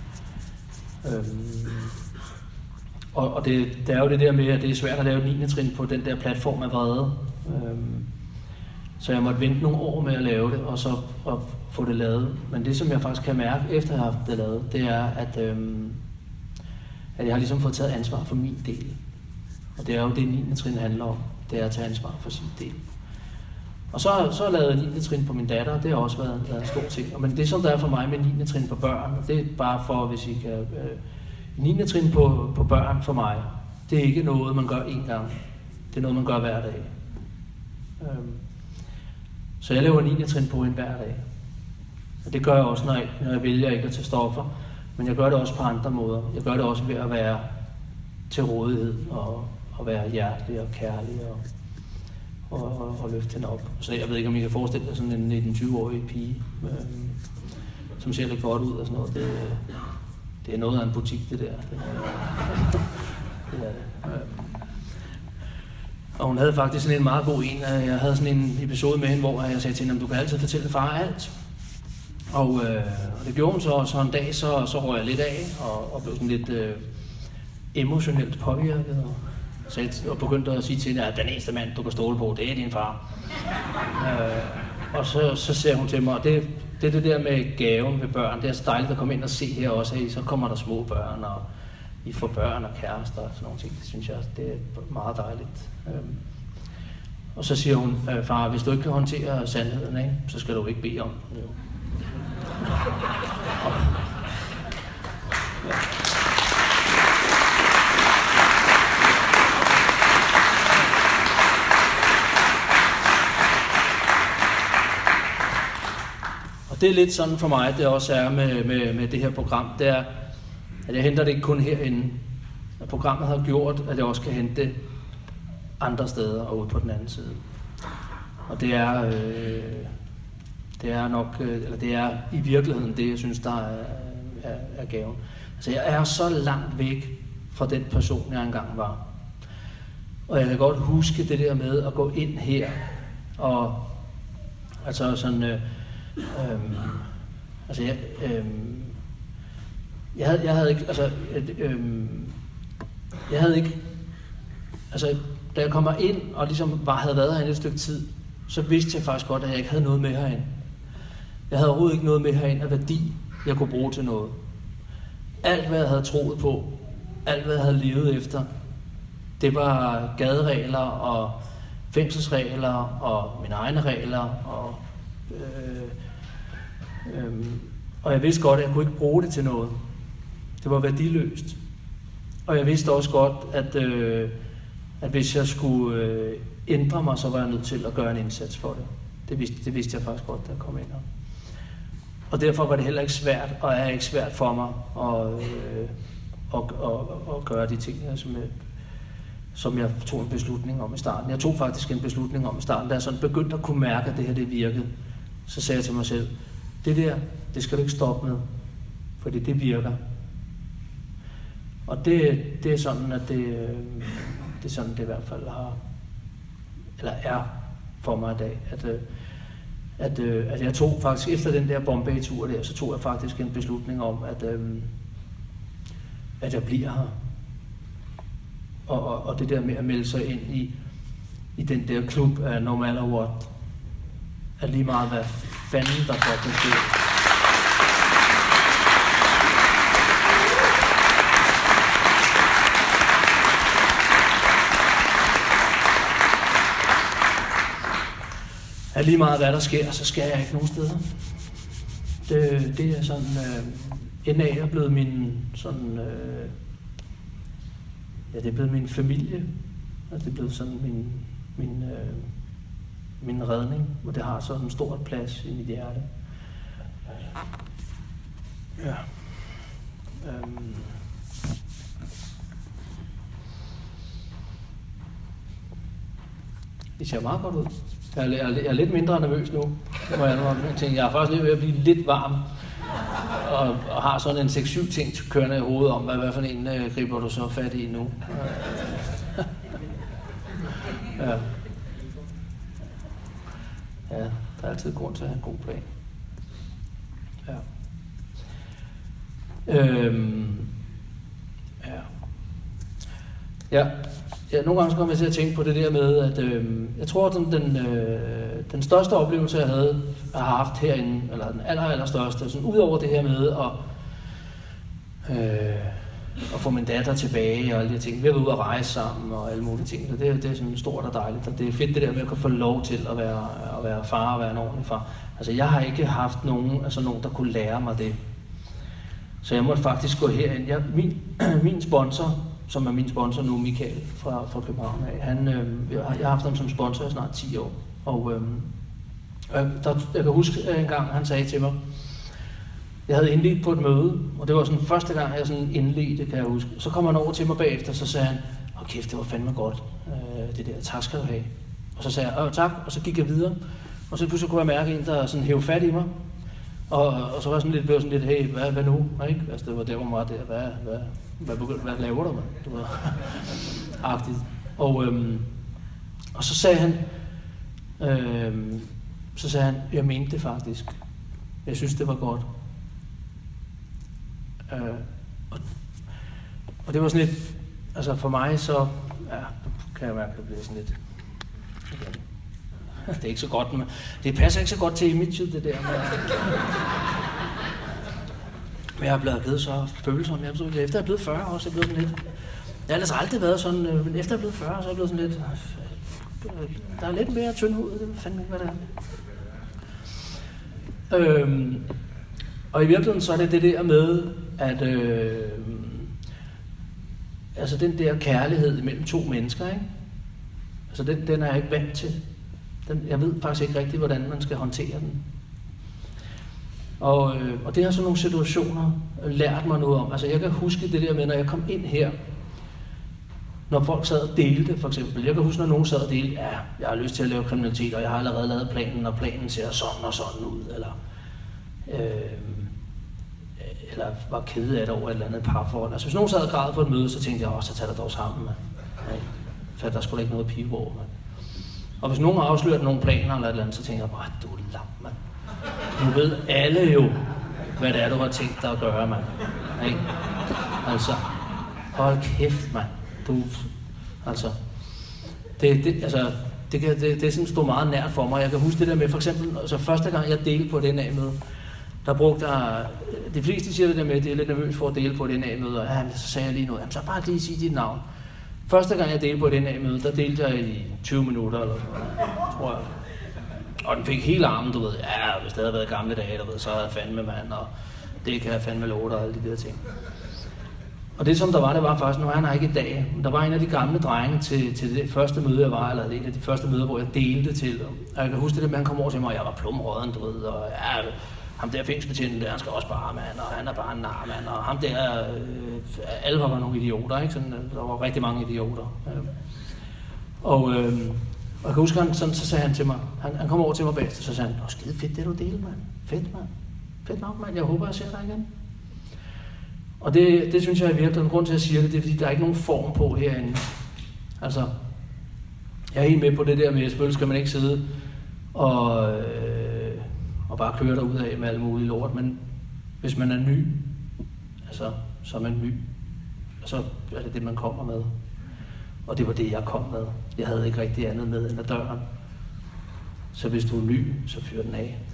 Øhm, og og det, det er jo det der med, at det er svært at lave niende trin på den der platform af vrede. Øhm, så jeg måtte vente nogle år med at lave det, og så og få det lavet. Men det som jeg faktisk kan mærke, efter jeg har haft det lavet, det er, at, øhm, at jeg har ligesom fået taget ansvar for min del. Og det er jo det, niende trin handler om. Det er at tage ansvar for sin del. Og så, så har jeg lavet niende trin på min datter, og det har også været, været en stor ting. Men det som der er for mig med niende trin på børn, det er bare for, hvis I kan... Øh, niende trin på, på børn for mig, det er ikke noget, man gør én gang. Det er noget, man gør hver dag. Øhm, så jeg laver niende trin på en hver dag. Og det gør jeg også, når jeg, når jeg vælger ikke at tage stoffer. Men jeg gør det også på andre måder. Jeg gør det også ved at være til rådighed og at være hjertelig og kærlig og, og, og, og løfte hende op. Så jeg ved ikke, om I kan forestille dig sådan en nitten-tyve-årig pige, øh, som ser lidt godt ud og sådan noget. Det, det er noget af en butik, det der. Det, det er det. Og hun havde faktisk sådan en meget god en. Jeg havde sådan en episode med hende, hvor jeg sagde til hende, du kan altid fortælle far alt. Og, øh, og det gjorde hun så, så en dag, så, så røg jeg lidt af og, og blev sådan lidt øh, emotionelt påvirket. Og, og begyndte at sige til hende, at den eneste mand, du kan stole på, det er din far. øh, og så, så ser hun til mig, og det, det er det der med gaven ved børn. Det er så dejligt at komme ind og se her også. Hey, så kommer der små børn, og I får børn og kærester og sådan nogle ting. Det synes jeg, det er meget dejligt. Øh, og så siger hun, far, hvis du ikke kan håndtere sandheden, ikke, så skal du ikke bede om den. Jo. Og, ja. Det er lidt sådan for mig, det også er med, med, med det her program, det er, at jeg henter det ikke kun herinde. At programmet har gjort, at jeg også kan hente det andre steder og ude på den anden side. Og det er, øh, det er nok, øh, eller det er i virkeligheden det, jeg synes, der er, er, er gaven. Altså jeg er så langt væk fra den person, jeg engang var. Og jeg kan godt huske det der med at gå ind her og altså sådan... Øh, Øhm, altså jeg, øhm, jeg havde, jeg havde ikke, altså, et, øhm, jeg havde ikke, altså, da jeg kommer ind og ligesom bare havde været herinde et stykke tid, så vidste jeg faktisk godt, at jeg ikke havde noget med herinde. Jeg havde overhovedet ikke noget med herinde af værdi, jeg kunne bruge til noget. Alt, hvad jeg havde troet på, alt, hvad jeg havde levet efter, det var gaderegler og fængselsregler og mine egne regler og Øh, øh, og jeg vidste godt, at jeg kunne ikke bruge det til noget. Det var værdiløst. Og jeg vidste også godt, at, øh, at hvis jeg skulle øh, ændre mig, så var jeg nødt til at gøre en indsats for det. Det vidste, det vidste jeg faktisk godt, da jeg kom ind her. og derfor var det heller ikke svært, og er ikke svært for mig at, øh, at, at, at gøre de ting, som jeg, som jeg tog en beslutning om i starten. Jeg tog faktisk en beslutning om i starten, da jeg sådan begyndte at kunne mærke, at det her det virkede. Så sagde jeg til mig selv, det der, det skal du ikke stoppe med, fordi det virker. Og det, det er sådan, at det, det er sådan, det i hvert fald har, eller er for mig i dag, at, at, at jeg tog faktisk, efter den der Bombay-tur der, så tog jeg faktisk en beslutning om, at, at jeg bliver her. Og, og, og det der med at melde sig ind i, i den der klub af no matter what, er lige meget, hvad fanden der får det sker. At lige meget hvad der sker, så skal jeg ikke nogen steder. Det, det er sådan, øh, N A er blevet min, sådan, øh, ja, det er blevet min familie, og det er blevet sådan min, min, øh, min redning, og det har sådan en stor plads i mit hjerte. Ja. Øhm. Det ser meget godt ud. Jeg er, jeg, er, jeg er lidt mindre nervøs nu. Må jeg, jeg, tænke, jeg er faktisk lidt ved at blive lidt varm. Og, og har sådan en seks syv ting kørende i hovedet om, hvad, hvad for en øh, griber du så fat i nu. Ja. Ja, der er altid grund til at have en god plan. Ja. Øhm. Ja. Ja. Ja, nogle gange så kommer jeg til at tænke på det der med, at øh, jeg tror, at den, den, øh, den største oplevelse, jeg havde, jeg har haft herinde, eller den aller, aller største, sådan ud over det her med at, øh, at få min datter tilbage og alle de ting. Vi har været ude at rejse sammen og alle mulige ting, så det, det er sådan stort og dejligt, og det er fedt det der med at kunne få lov til at være, at være far og være en ordentlig far. Altså jeg har ikke haft nogen, altså nogen, der kunne lære mig det. Så jeg måtte faktisk gå herind. Jeg, min, min sponsor, som er min sponsor nu, Michael fra, fra København af. Han, øh, jeg har haft ham som sponsor i snart ti år. Og øh, der, jeg kan huske en gang, han sagde til mig, jeg havde indledt på et møde, og det var sådan første gang, jeg sådan indledte, kan jeg huske. Så kom han over til mig bagefter, så sagde han, åh kæft, det var fandme godt, øh, det der, tak skal du have. Og så sagde jeg, åh tak, og så gik jeg videre. Og så pludselig kunne jeg mærke en, der sådan hævde fat i mig. Og, og så var jeg sådan lidt, blev sådan lidt, hey, hvad, hvad nu? Ikke? Altså det var der, hvor man var der, hvad, hvad, hvad, begyndte, hvad laver du, man? Det var agtigt. Og, øhm, og så sagde han, øhm, så sagde han, jeg mente det faktisk. Jeg synes, det var godt. Øh, og, og det var sådan lidt, altså for mig så, ja, kan jeg mærke, at det bliver sådan lidt, okay. Det er ikke så godt, men det passer ikke så godt til imaget, det der med. Men jeg er blevet, blevet så følsom. Jeg er blevet, efter jeg er blevet fyrre år, så er jeg blevet sådan lidt. Jeg har ellers aldrig været sådan, men efter jeg er blevet fyrre, så er jeg blevet sådan lidt. Der er lidt mere tyndhud, det ved fandme ikke, hvad det er. Øhm, og i virkeligheden så er det det der med, at øh, altså den der kærlighed mellem to mennesker, ikke? Altså den, den er jeg ikke vant til. Den, jeg ved faktisk ikke rigtigt, hvordan man skal håndtere den. Og, øh, og det har sådan nogle situationer lært mig noget om. Altså jeg kan huske det der med, når jeg kom ind her, når folk sad og delte for eksempel. Jeg kan huske, når nogen sad og delte, ja, jeg har lyst til at lave kriminalitet, og jeg har allerede lavet planen, og planen ser sådan og sådan ud. Eller, øh, eller var ked af det over et eller andet parforhold. Altså hvis nogen sad og græd på et møde, så tænkte jeg også, så tager der dog sammen. Man. Ja, for der skulle ikke noget pive over. Man. Og hvis nogen har afsløret nogle planer eller et eller andet, så tænker jeg bare, du er lam, mand. Nu ved alle jo, hvad det er, du har tænkt dig at gøre, mand. Ikke? Altså, hold kæft, mand. Du, altså, det, det, altså, det, kan, det, det er sådan stod meget nært for mig. Jeg kan huske det der med, for eksempel, altså første gang jeg delte på et N A-møde, der brugte jeg, de fleste siger det der med, at det er lidt nervøs for at dele på et N A-møde, og ja, så sagde jeg lige noget, jamen, så bare lige sige dit navn. Første gang jeg delte på et N A-møde, der delte jeg i tyve minutter eller sådan noget, tror jeg. Og den fik hele armen, du ved, ja, hvis det havde været gamle dage, du ved, så havde jeg fandme mand, og det kan jeg fandme love dig, og alle de der ting. Og det som der var, det var faktisk, nu er han ikke i dag, der var en af de gamle drenge til, til det første møde, jeg var, eller en af de første møder, hvor jeg delte til, og jeg kan huske det, at han kom over til mig, og jeg var plumrøden, du ved, og ja, ham der fængselsbetjenten der, han skal også bare, mand, og han er bare en nar, mand, og ham der, øh, alle var nogle idioter, ikke? Sådan, der var rigtig mange idioter. Øh. Og, øh, og jeg kan huske, han, sådan, så sagde han til mig, han, han kom over til mig bagefter, så sagde han, åh, skide fedt det du delte, mand. Fedt, mand. Fedt nok, mand. Jeg håber, jeg ser dig igen. Og det, det synes jeg er virkelig en grund til, at jeg siger det, det er, fordi der er ikke nogen form på herinde. Altså, jeg er helt med på det der med, at selvfølgelig skal man ikke sidde og, øh, og bare køre derud af med alt muligt lort, men hvis man er ny, altså, så er man ny, og så er det det, man kommer med. Og det var det, jeg kom med. Jeg havde ikke rigtig andet med end ad døren. Så hvis du er ny, så fyr den af.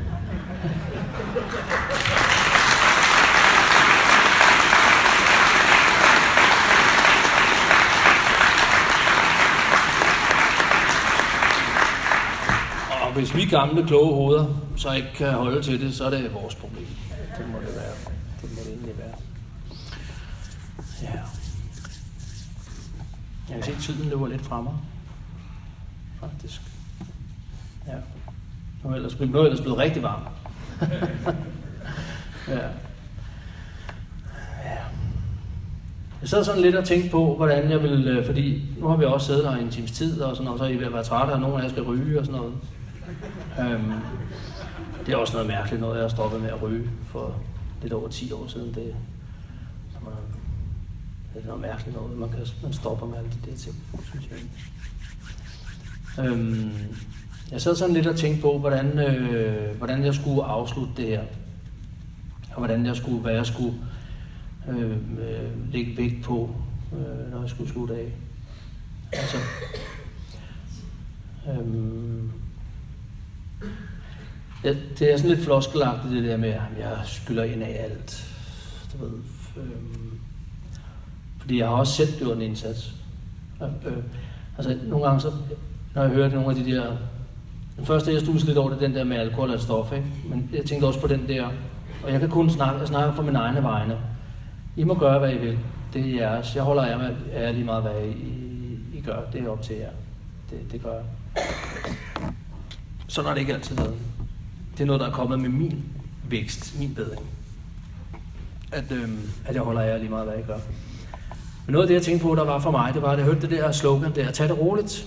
Og hvis vi gamle, kloge hoveder så ikke kan holde til det, så er det vores problem. Det må det være. Det må det egentlig være. Ja. Jeg kan se, at tiden løber lidt fra mig. Faktisk. Ja. Nu er ellers blevet, nu er ellers blevet rigtig varm. Ja. Ja. Jeg sad sådan lidt og tænkte på, hvordan jeg ville, fordi nu har vi også siddet her i en times tid, og sådan noget, så er I ved at være trætte, og nogen af jer skal ryge og sådan noget. Um, det er også noget mærkeligt, noget jeg har stoppet med at ryge for lidt over ti år siden. Det, det er noget mærkeligt noget, man, kan, man stopper med alle de der ting, synes jeg. Um, jeg sad sådan lidt og tænkte på, hvordan, øh, hvordan jeg skulle afslutte det her. Og hvordan jeg skulle, hvad jeg skulle øh, øh, lægge vægt på, øh, når jeg skulle slutte af. Altså, øhm, ja, det er sådan lidt floskelagtigt det der med, at jeg skylder ind af alt. Du ved, øhm, fordi jeg har også selv gjort en indsats. Øh, altså nogle gange så, når jeg hørte nogle af de der, den første jeg studsede lidt over det, den der med alkohol og stof, ikke? Men jeg tænkte også på den der, og jeg kan kun snakke, jeg snakker for mine egne vegne. I må gøre, hvad I vil. Det er jeres. Jeg holder jer med jer lige meget, hvad I, I, I gør. Det er op til jer. Det, det gør jeg. Sådan har det ikke altid været. Det er noget, der er kommet med min vækst, min bedring. At, øhm, at jeg holder jer lige meget, hvad I gør. Men noget af det, jeg tænkte på, der var for mig, det var, at jeg hørte det der slogan der, tag det roligt.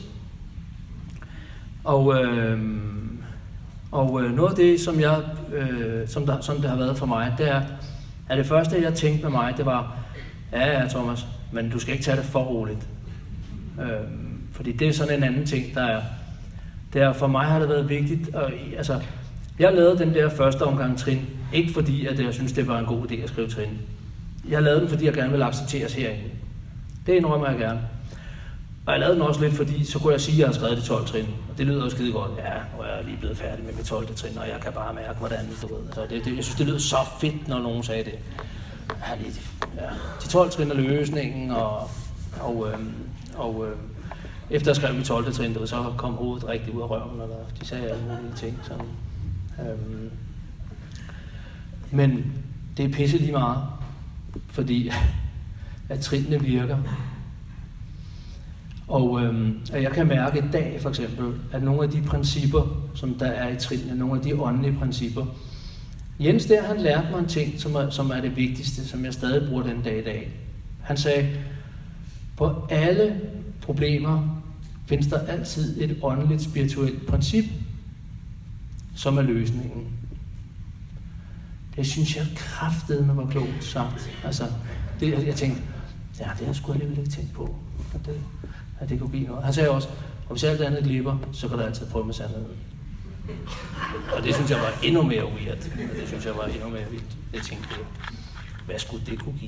Og, øhm, og øh, noget af det, som, jeg, øh, som, der, som det har været for mig, det er, at det første, jeg tænkte med mig, det var, ja, ja, Thomas, men du skal ikke tage det for roligt. Øhm, fordi det er sådan en anden ting, der er. Det er for mig har det været vigtigt, og, altså, jeg lavede den der første omgang trin, ikke fordi, at jeg synes, det var en god idé at skrive trin. Jeg lavede den, fordi jeg gerne ville accepteres herinde. Det indrømmer jeg gerne. Og jeg lavede den også lidt, fordi så kunne jeg sige, at jeg har skrevet det tolv trin. Og det lyder jo skide godt. Ja, og jeg er lige blevet færdig med mit tolvte trin, og jeg kan bare mærke, hvordan du ved. Altså, det, det, jeg synes, det lyder så fedt, når nogen sagde det. Ja, lige, ja. De tolv trin er løsningen, og, og, øhm, og øhm, efter jeg skrev mit tolvte trin, ved, så kom hovedet rigtig ud af røven, eller de sagde alle mulige ting. Sådan. Øhm, men det er pisse lige meget, fordi at trinene virker. Og øhm, jeg kan mærke i dag for eksempel, at nogle af de principper, som der er i trinene, nogle af de åndelige principper, Jens der, han lærte mig en ting, som er, som er det vigtigste, som jeg stadig bruger den dag i dag. Han sagde, på alle problemer findes der altid et åndeligt, spirituelt princip, som er løsningen. Det synes jeg kraftedeme var klogt sagt. Altså, det, jeg tænkte, ja, det har jeg sgu alligevel ikke tænkt på. Det, at det kunne give noget. Han sagde også, og hvis alt andet glipper, så kan du altid prøve med sandheden. Og det synes jeg var endnu mere weird. Det synes jeg var endnu mere vildt. Jeg tænkte, hvad skulle det kunne give?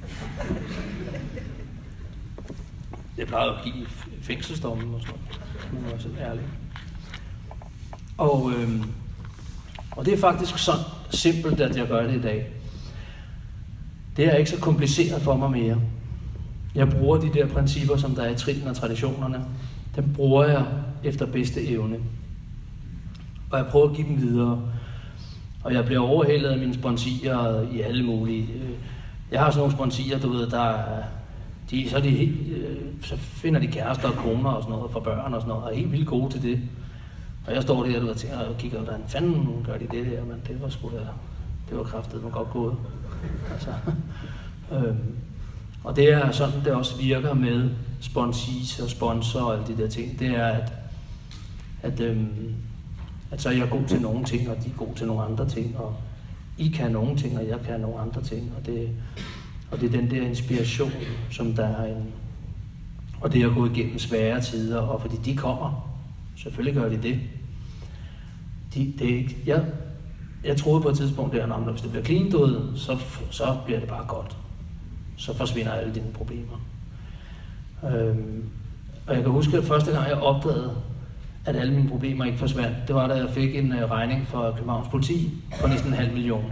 Det plejede at give fængselsdommen og sådan noget. Nu er jeg så ærlig. Og, øhm, og det er faktisk så simpelt, at jeg gør det i dag. Det er ikke så kompliceret for mig mere. Jeg bruger de der principper, som der er i trinene og traditionerne. Dem bruger jeg efter bedste evne. Og jeg prøver at give dem videre. Og jeg bliver overhældet af mine sponsier i alle mulige. Jeg har sådan nogle sponsier, du ved, der de, så, er de helt, så finder de kærester og koner og sådan noget for børn og sådan noget, og er helt vildt gode til det. Og jeg står der og tænker, og kigger, hvordan fanden gør de det der, men det var sgu da, det var kraftigt, godt gået. Altså, øhm, og det er sådan, det også virker med sponsees og sponsor og alle de der ting, det er, at, at, øhm, at så er jeg god til nogle ting, og de er gode til nogle andre ting, og I kan nogle ting, og jeg kan nogle andre ting, og det, og det er den der inspiration, som der er en, og det er at gå igennem svære tider, og fordi de kommer, selvfølgelig gør de det. De, det er ikke, jeg, jeg troede på et tidspunkt der, at hvis det bliver clean død, så, så bliver det bare godt. Så forsvinder alle dine problemer. Øhm, og jeg kan huske, at første gang jeg opdagede, at alle mine problemer ikke forsvandt, det var da jeg fik en uh, regning fra Københavns politi på næsten en halv million.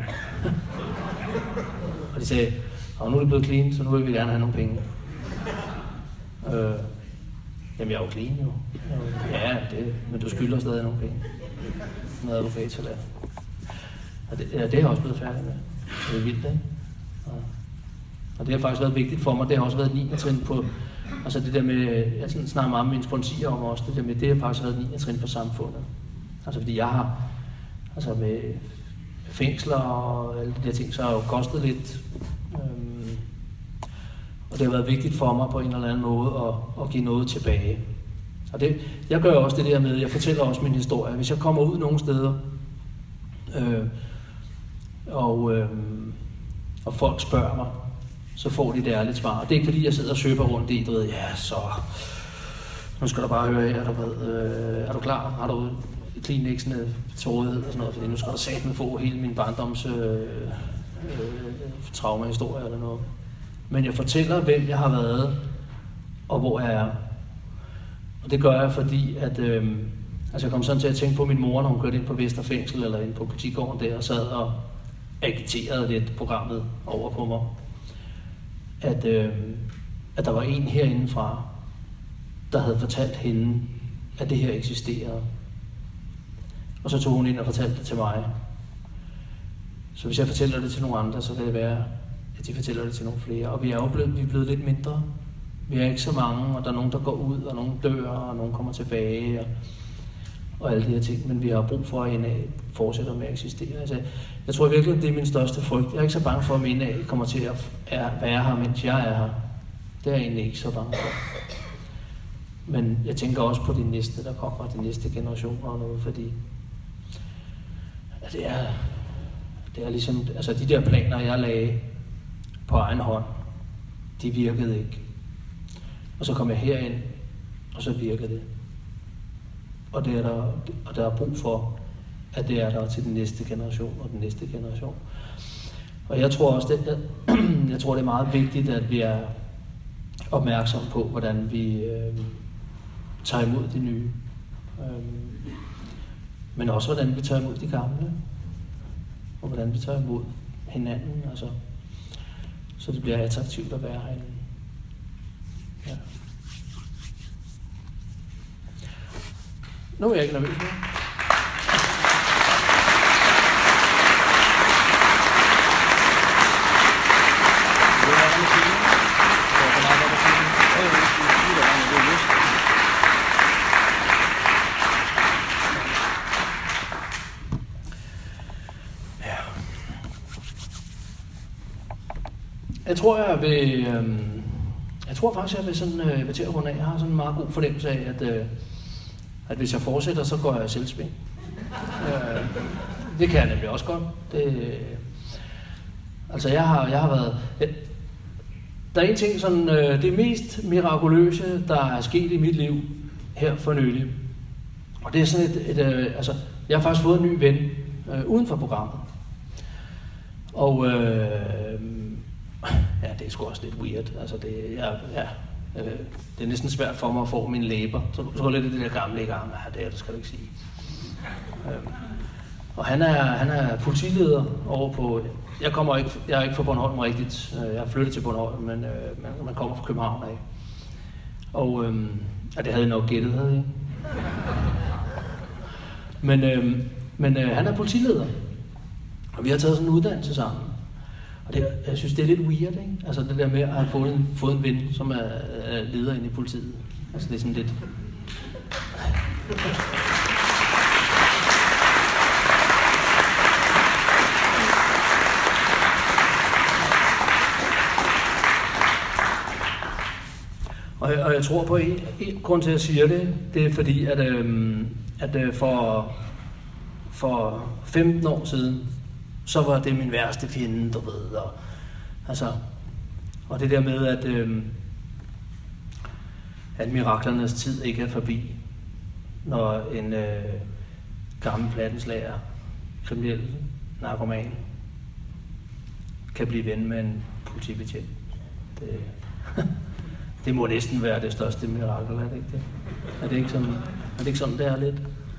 Og de sagde, og nu er det blevet clean, så nu vil vi gerne have nogle penge. Øh, jamen jeg er jo clean jo. Ja, det, men du skylder stadig nogle penge. Noget advokatsalat. Og det, ja, det er jeg også blevet færdig med. Det er vildt, ikke? Og, og det har faktisk været vigtigt for mig. Det har også været niende trin på, altså det der med, jeg snakker meget med mine sponsorer om også, det der med, det har faktisk været niende trin på samfundet. Altså fordi jeg har, altså med fængsler og alle de der ting, så har jo kostet lidt. Øhm, og det har været vigtigt for mig på en eller anden måde at, at give noget tilbage. Og det, jeg gør også det der med, jeg fortæller også min historie. Hvis jeg kommer ud nogle steder, øh, og, øh, og folk spørger mig, så får de et ærligt svar. Og det er ikke fordi, jeg sidder og søber rundt i, du ved, ja, så nu skal du bare høre her, du ved, øh, er du klar? Har du Kleenex'ene til rådighed og sådan noget? Fordi nu skal du satme få hele min barndoms øh, øh, traumahistorie eller noget. Men jeg fortæller, hvem jeg har været, og hvor jeg er. Og det gør jeg, fordi at, øh, altså jeg kom sådan til at tænke på min mor, når hun kørte ind på Vesterfængsel eller ind på Politigården der, og sad og agiterede lidt programmet over på mig. At, øh, at der var en herindefra, der havde fortalt hende, at det her eksisterede. Og så tog hun ind og fortalte det til mig. Så hvis jeg fortæller det til nogle andre, så kan det være, at de fortæller det til nogle flere. Og vi er jo blevet, vi er blevet lidt mindre. Vi er ikke så mange, og der er nogen, der går ud, og nogen dør, og nogen kommer tilbage, og, og alle de her ting. Men vi har brug for, at N A fortsætter med at eksistere. Altså, jeg tror virkelig, at det er min største frygt. Jeg er ikke så bange for, at N A kommer til at være her, mens jeg er her. Det er jeg egentlig ikke så bange for. Men jeg tænker også på de næste, der kommer, de næste generationer og noget, fordi at det er, det er ligesom, altså de der planer, jeg lagde på egen hånd, de virkede ikke. Og så kom jeg herind, og så virkede det. Og, det er der, og der er brug for, at det er der til den næste generation og den næste generation. Og jeg tror også, det, jeg, jeg tror, det er meget vigtigt, at vi er opmærksomme på, hvordan vi øh, tager imod de nye. Øh, men også, hvordan vi tager imod de gamle. Og hvordan vi tager imod hinanden. Altså, så det bliver attraktivt at være herinde. Ja. Nu er jeg ikke nervøs nu. Jeg tror, jeg vil, øh, jeg tror faktisk, jeg vil sådan, øh, vil til at runde af. Jeg har sådan en meget god fornemmelse af, at, øh, at hvis jeg fortsætter, så går jeg selvspil. Øh, det kan jeg nemlig også godt. Det, øh, altså, jeg har, jeg har været... Jeg, der er en ting, sådan, øh, det mest mirakuløse, der er sket i mit liv her for nylig. Og det er sådan et... et øh, altså, jeg har faktisk fået en ny ven øh, uden for programmet. Og... Øh, Ja, det er sgu også lidt weird. Altså det, ja, ja, øh, det er næsten svært for mig at få mine læber. Så du går lidt i det der gamle i gang. Ja, det er det, skal du ikke sige. Øh, og han er, han er politileder over på... Jeg kommer ikke, jeg er ikke fra Bornholm rigtigt. Jeg har flyttet til Bornholm, men øh, man, man kommer fra København af. Og øh, ja, det havde jeg nok gættet, havde jeg. Men, øh, men øh, han er politileder. Og vi har taget sådan en uddannelse sammen. Og det, jeg synes, det er lidt weird, ikke? Altså det der med at have fået en, fået en ven, som er, er leder inde i politiet. Altså det er sådan lidt... og jeg tror på en, en grund til, at jeg siger det, det er fordi, at, øhm, at øh, for, for femten år siden, så var det min værste fjende, du ved. Og, altså, og det der med, at, øhm, at miraklernes tid ikke er forbi, når en øh, gammel plattenslager, kriminel narkoman, kan blive ven med en politibetjent. Det, det må næsten være det største mirakel, er det ikke det? Er det ikke sådan, er det, ikke sådan, det er lidt?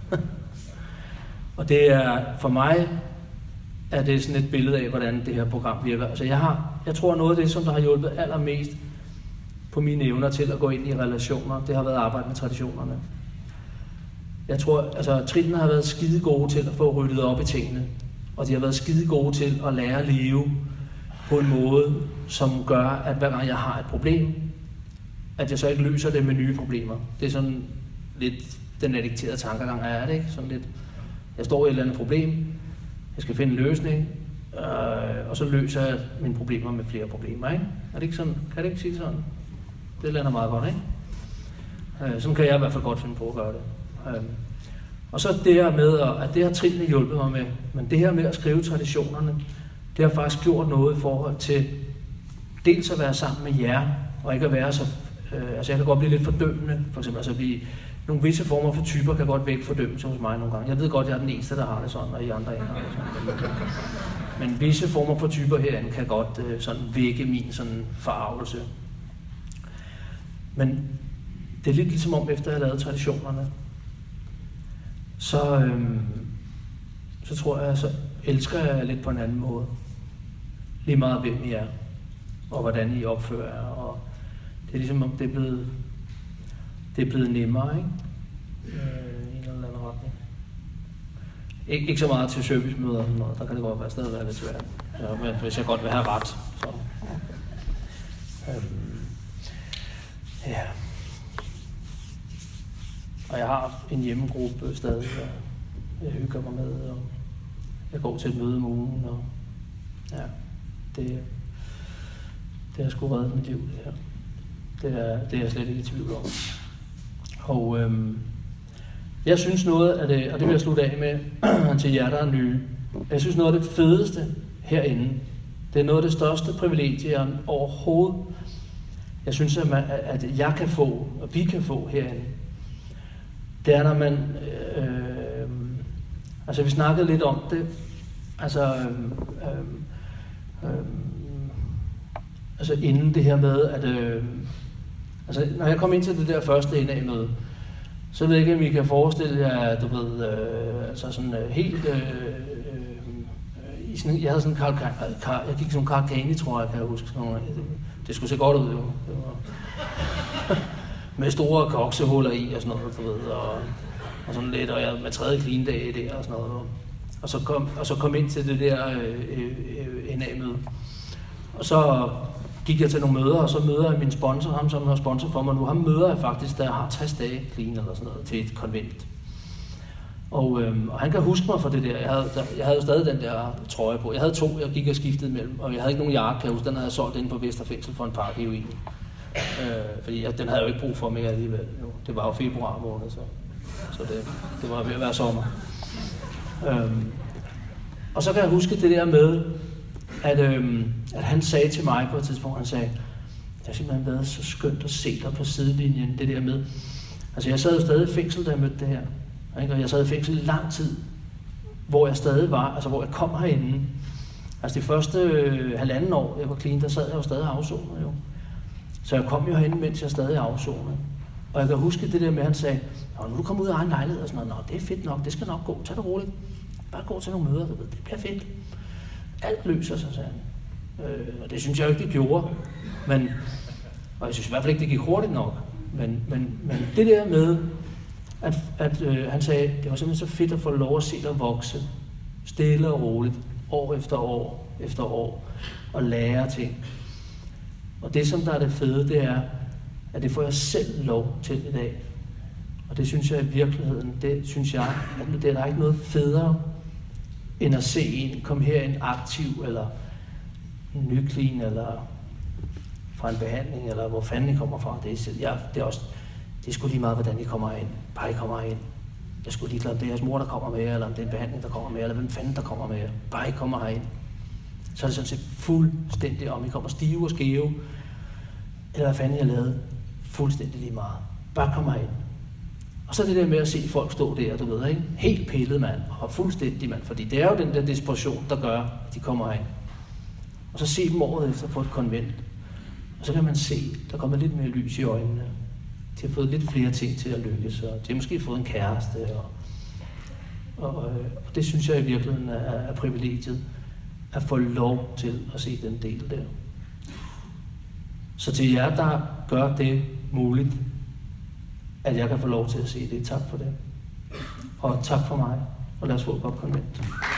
Og det er, for mig, er det sådan et billede af, hvordan det her program virker. Altså jeg har, jeg tror noget af det, som der har hjulpet allermest på mine evner til at gå ind i relationer, det har været at arbejde med traditionerne. Jeg tror, altså trinene har været skide gode til at få ryddet op i tingene, og de har været skide gode til at lære at leve på en måde, som gør, at hver gang jeg har et problem, at jeg så ikke løser det med nye problemer. Det er sådan lidt den addikterede tankegang, er det ikke? Sådan lidt, jeg står i et eller andet problem, jeg skal finde en løsning, øh, og så løser jeg mine problemer med flere problemer, ikke? Er det ikke sådan? Kan det ikke sige sådan? Det lander meget godt, ikke? Øh, sådan kan jeg i hvert fald godt finde på at gøre det. Øh, og så det her med, at det har trinene hjulpet mig med, men det her med at skrive traditionerne, det har faktisk gjort noget i forhold til dels at være sammen med jer, og ikke at være så... Øh, altså jeg kan godt blive lidt fordømmende, for eksempel. Altså vi, nogle visse former for typer kan godt vække fordømmelse hos mig nogle gange. Jeg ved godt, at jeg er den eneste, der har det sådan, og I andre ikke har det sådan. Men visse former for typer herinde kan godt øh, sådan vække min sådan forarvelse. Men det er lidt ligesom om, efter jeg har lavet traditionerne, så, øh, så tror jeg, så elsker jeg lidt på en anden måde. Lige meget hvem I er, og hvordan I opfører jer, og det er ligesom om det er blevet, det er blevet nemmere, ikke? Øh, i en eller anden retning. Ik- ikke så meget til servicemøder og sådan noget, der kan det godt være stadig være lidt svært. Ja, men hvis jeg godt vil have ret, så... Øhm, ja. Og jeg har en hjemmegruppe stadig, og jeg hygger mig med, og jeg går til et møde om ugen, og ja, det, det har sgu reddet mit liv, det her. Det er, det er jeg slet ikke i tvivl om. Og øhm, jeg synes noget af det, og det vil jeg slutte af med til jer, der er nye. Jeg synes noget af det fedeste herinde, det er noget af det største privilegie jeg overhovedet, jeg synes, at, man, at jeg kan få, og vi kan få herinde. Det er, når man, øh, altså vi snakkede lidt om det, altså, øh, øh, øh, altså inden det her med, at, øh, altså når jeg kom ind til det der første N A-møde, så ved jeg ikke, om I kan forestille jer, du ved, øh, altså sådan øh, helt, øh, øh, i sådan, jeg havde sådan en Karl, Karl, jeg gik som Karl Kani, tror jeg, kan jeg huske, sådan nogle, det, det skulle se godt ud, jo. Det var, med store koksehuller i og sådan noget, du ved, og, og sådan lidt, og jeg med tredje clean dag der og sådan noget. Og så kom, og så kom ind til det der øh, øh, N A-møde. Og så gik jeg til nogle møder, og så møder jeg min sponsor, ham som er sponsor for mig nu. Ham møder jeg faktisk, da jeg har tres dage clean eller sådan noget, til et konvent. Og, øhm, og han kan huske mig for det der. Jeg havde, der, jeg havde stadig den der trøje på. Jeg havde to, jeg gik og skiftede imellem, og jeg havde ikke nogen jakke, kan jeg huske. Den havde jeg solgt inde på Vesterfængsel for en par heroin. Øh, fordi jeg, den havde jeg jo ikke brug for mere alligevel. Jo. Det var jo februar måned, så, så det, det var ved at være sommer. Øhm, og så kan jeg huske det der med, at, øhm, at han sagde til mig på et tidspunkt, han sagde, det har simpelthen været så skønt at se dig på sidelinjen, det der med. Altså jeg sad jo stadig i fængsel, da jeg mødte det her. Ikke? Og jeg sad i fængsel i lang tid, hvor jeg stadig var, altså hvor jeg kom herinde. Altså de første øh, halvanden år, jeg var clean, der sad jeg jo stadig afsonet jo. Så jeg kom jo herinde, mens jeg stadig afsonede. Og jeg kan huske det der med, at han sagde, nu er du kommet ud af egen lejlighed og sådan noget. Nå, det er fedt nok, det skal nok gå, tag det roligt. Bare gå til nogle møder, du ved, det bliver fedt. Alt løser sig, sagde han. Øh, og det synes jeg jo ikke, det gjorde. Men, og jeg synes i hvert fald ikke, det gik hurtigt nok. Men, men, men det der med, at, at øh, han sagde, det var simpelthen så fedt at få lov at se dig vokse. Stille og roligt, år efter år efter år. Og lære ting. Og det, som der er det fede, det er, at det får jeg selv lov til i dag. Og det synes jeg i virkeligheden, det synes jeg, at det er der ikke noget federe, end at se en komme herind aktiv, eller nyclean, eller fra en behandling, eller hvor fanden I kommer fra. Det er, ja, det er, også, det er sgu lige meget, hvordan I kommer ind. Bare I kommer ind. Jeg skulle ligeglad, om det er jeres mor, der kommer med, eller om det er en behandling, der kommer med, eller hvem fanden, der kommer med. Bare I kommer herind. Så er det sådan set fuldstændig, om I kommer stive og skæve, eller hvad fanden I har lavet, fuldstændig lige meget. Bare kom herind. Og så det der med at se folk stå der, du ved, ikke? Helt pillet mand, og fuldstændig mand, fordi det er jo den der desperation, der gør, at de kommer herind. Og så se dem året efter på et konvent, og så kan man se, der kommer lidt mere lys i øjnene. De har fået lidt flere ting til at lykkes, og de har måske fået en kæreste, og, og, og det synes jeg i virkeligheden er, er privilegiet, at få lov til at se den del der. Så til jer, der gør det muligt, at jeg kan få lov til at se det, tak for det. Og tak for mig, og lad os få et godt konvent.